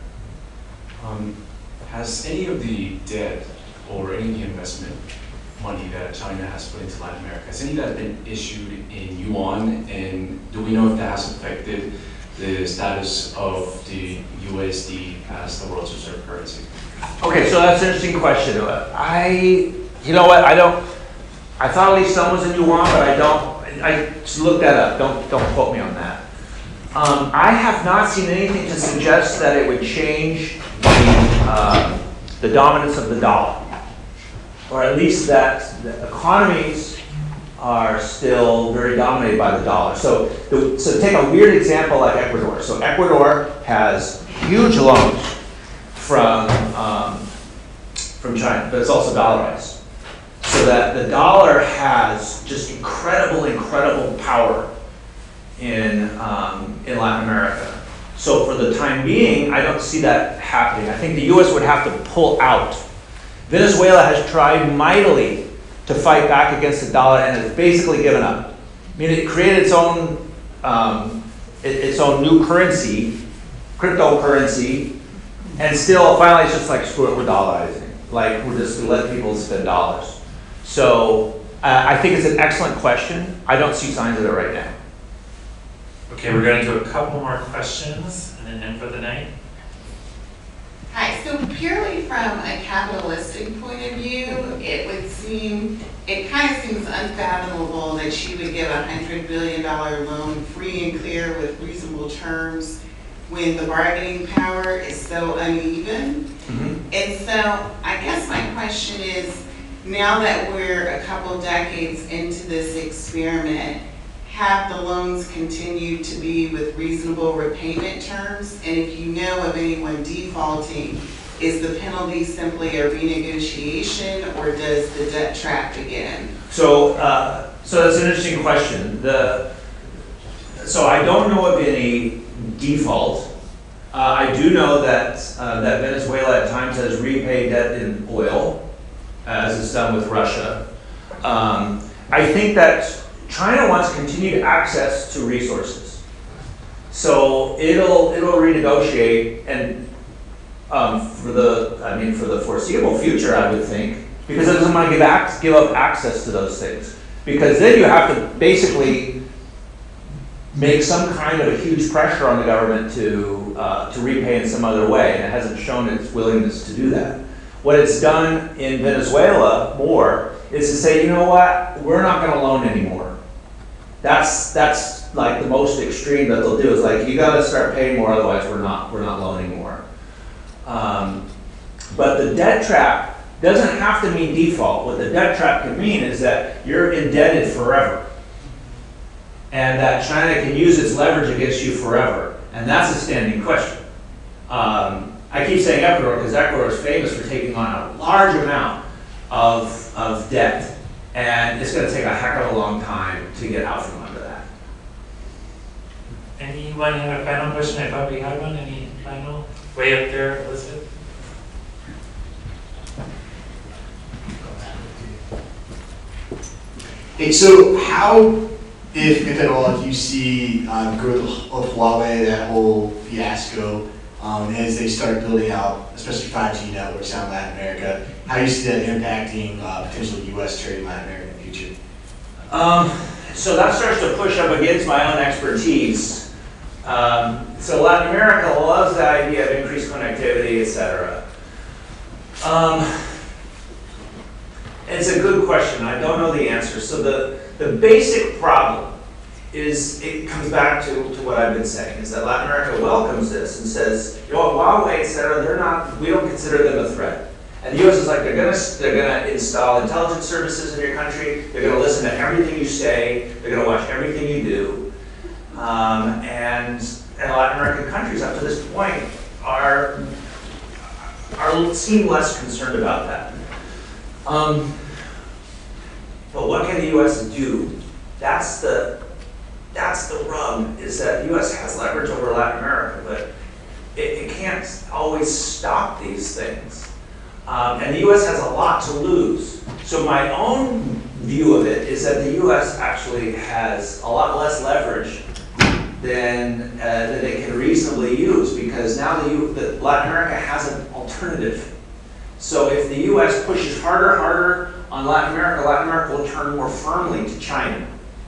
Has any of the debt or any of the investment money that China has put into Latin America, has any of that been issued in yuan? And do we know if that has affected the status of the USD as the world's reserve currency? Okay, so that's an interesting question. You know what, I thought at least some was in yuan, but I just looked that up. Don't quote me on that. I have not seen anything to suggest that it would change the dominance of the dollar, or at least that the economies are still very dominated by the dollar. So take a weird example like Ecuador. So Ecuador has huge loans from China, but it's also dollarized. So that the dollar has just incredible power in Latin America. So for the time being, I don't see that happening. I think the U.S. would have to pull out. Venezuela has tried mightily to fight back against the dollar and has basically given up. I mean, it created its own new currency, cryptocurrency, and still finally it's just like, screw it, we're dollarizing. Like, we're just gonna let people spend dollars. So I think it's an excellent question. I don't see signs of it right now. Okay, we're going to do a couple more questions and then end for the night. Hi, so purely from a capitalistic point of view, it kind of seems unfathomable that she would give a $100 billion loan free and clear with reasonable terms when the bargaining power is so uneven. Mm-hmm. And so I guess my question is, now that we're a couple decades into this experiment, have the loans continued to be with reasonable repayment terms? And if you know of anyone defaulting, is the penalty simply a renegotiation, or does the debt trap begin? So that's an interesting question. So I don't know of any default. I do know that Venezuela at times has repaid debt in oil, as is done with Russia. I think that China wants continued access to resources, so it'll renegotiate, and for the foreseeable future, I would think, because it doesn't want to give up access to those things. Because then you have to basically make some kind of a huge pressure on the government to repay in some other way, and it hasn't shown its willingness to do that. What it's done in Venezuela more is to say, you know what, we're not going to loan anymore. That's like the most extreme that they'll do. Is like, you got to start paying more, otherwise we're not loaning more. But the debt trap doesn't have to mean default. What the debt trap can mean is that you're indebted forever, and that China can use its leverage against you forever, and that's a standing question. I keep saying Ecuador because Ecuador is famous for taking on a large amount of debt, and it's going to take a heck of a long time to get out from under that. Anyone have a final question? I thought we had one. Any final? Way up there, Elizabeth. Hey, so how, if at all, do you see growth of Huawei, that whole fiasco, as they start building out, especially 5G networks out in Latin America, how do you see that impacting potential U.S. trade in Latin America in the future? So that starts to push up against my own expertise. So Latin America loves the idea of increased connectivity, etc. It's a good question. I don't know the answer. So the basic problem is, it comes back to what I've been saying, is that Latin America welcomes this and says, you know, Huawei, etc., we don't consider them a threat. And the U.S. is like, they're gonna install intelligence services in your country, they're gonna listen to everything you say, they're gonna watch everything you do. And Latin American countries up to this point seem less concerned about that. But what can the U.S. do? That's the rub, is that the U.S. has leverage over Latin America, but it can't always stop these things. And the U.S. has a lot to lose. So my own view of it is that the U.S. actually has a lot less leverage than it can reasonably use, because now Latin America has an alternative. So if the U.S. pushes harder on Latin America will turn more firmly to China.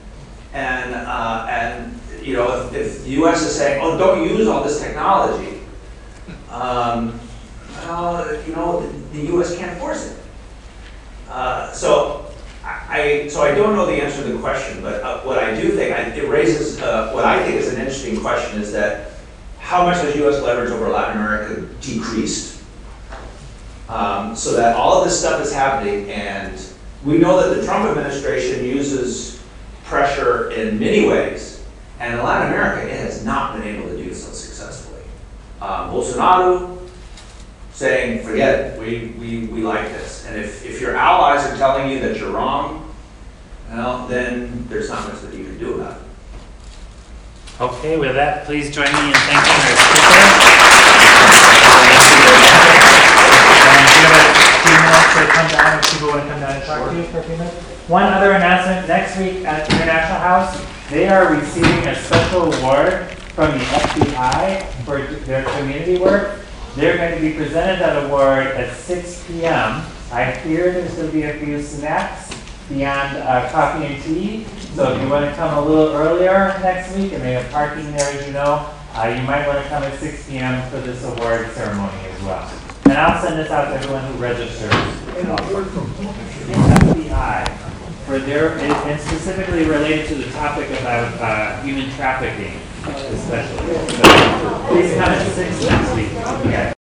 And you know, if the U.S. is saying, oh, don't use all this technology, well, you know, the U.S. can't force it. So I don't know the answer to the question, but what I do think, it raises what I think is an interesting question, is that how much has U.S. leverage over Latin America decreased? So that all of this stuff is happening, and we know that the Trump administration uses pressure in many ways, and in Latin America it has not been able to do so successfully. Bolsonaro saying, forget it, we like this. And if your allies are telling you that you're wrong, well, then there's not much that you can do about it. Okay, with that, please join me in thanking our speaker. Do you have a few minutes to come down, if people want to come down and talk to you for a few minutes? One other announcement, next week at International House, they are receiving a special award from the FBI for their community work. They're going to be presented that award at 6 p.m. I hear there's going to be a few snacks beyond coffee and tea. So if you want to come a little earlier next week, and they have parking there, as you know, you might want to come at 6 p.m. for this award ceremony as well. And I'll send this out to everyone who registers. FBI, for their, and specifically related to the topic about human trafficking, especially. So please come at 6 next week. Okay.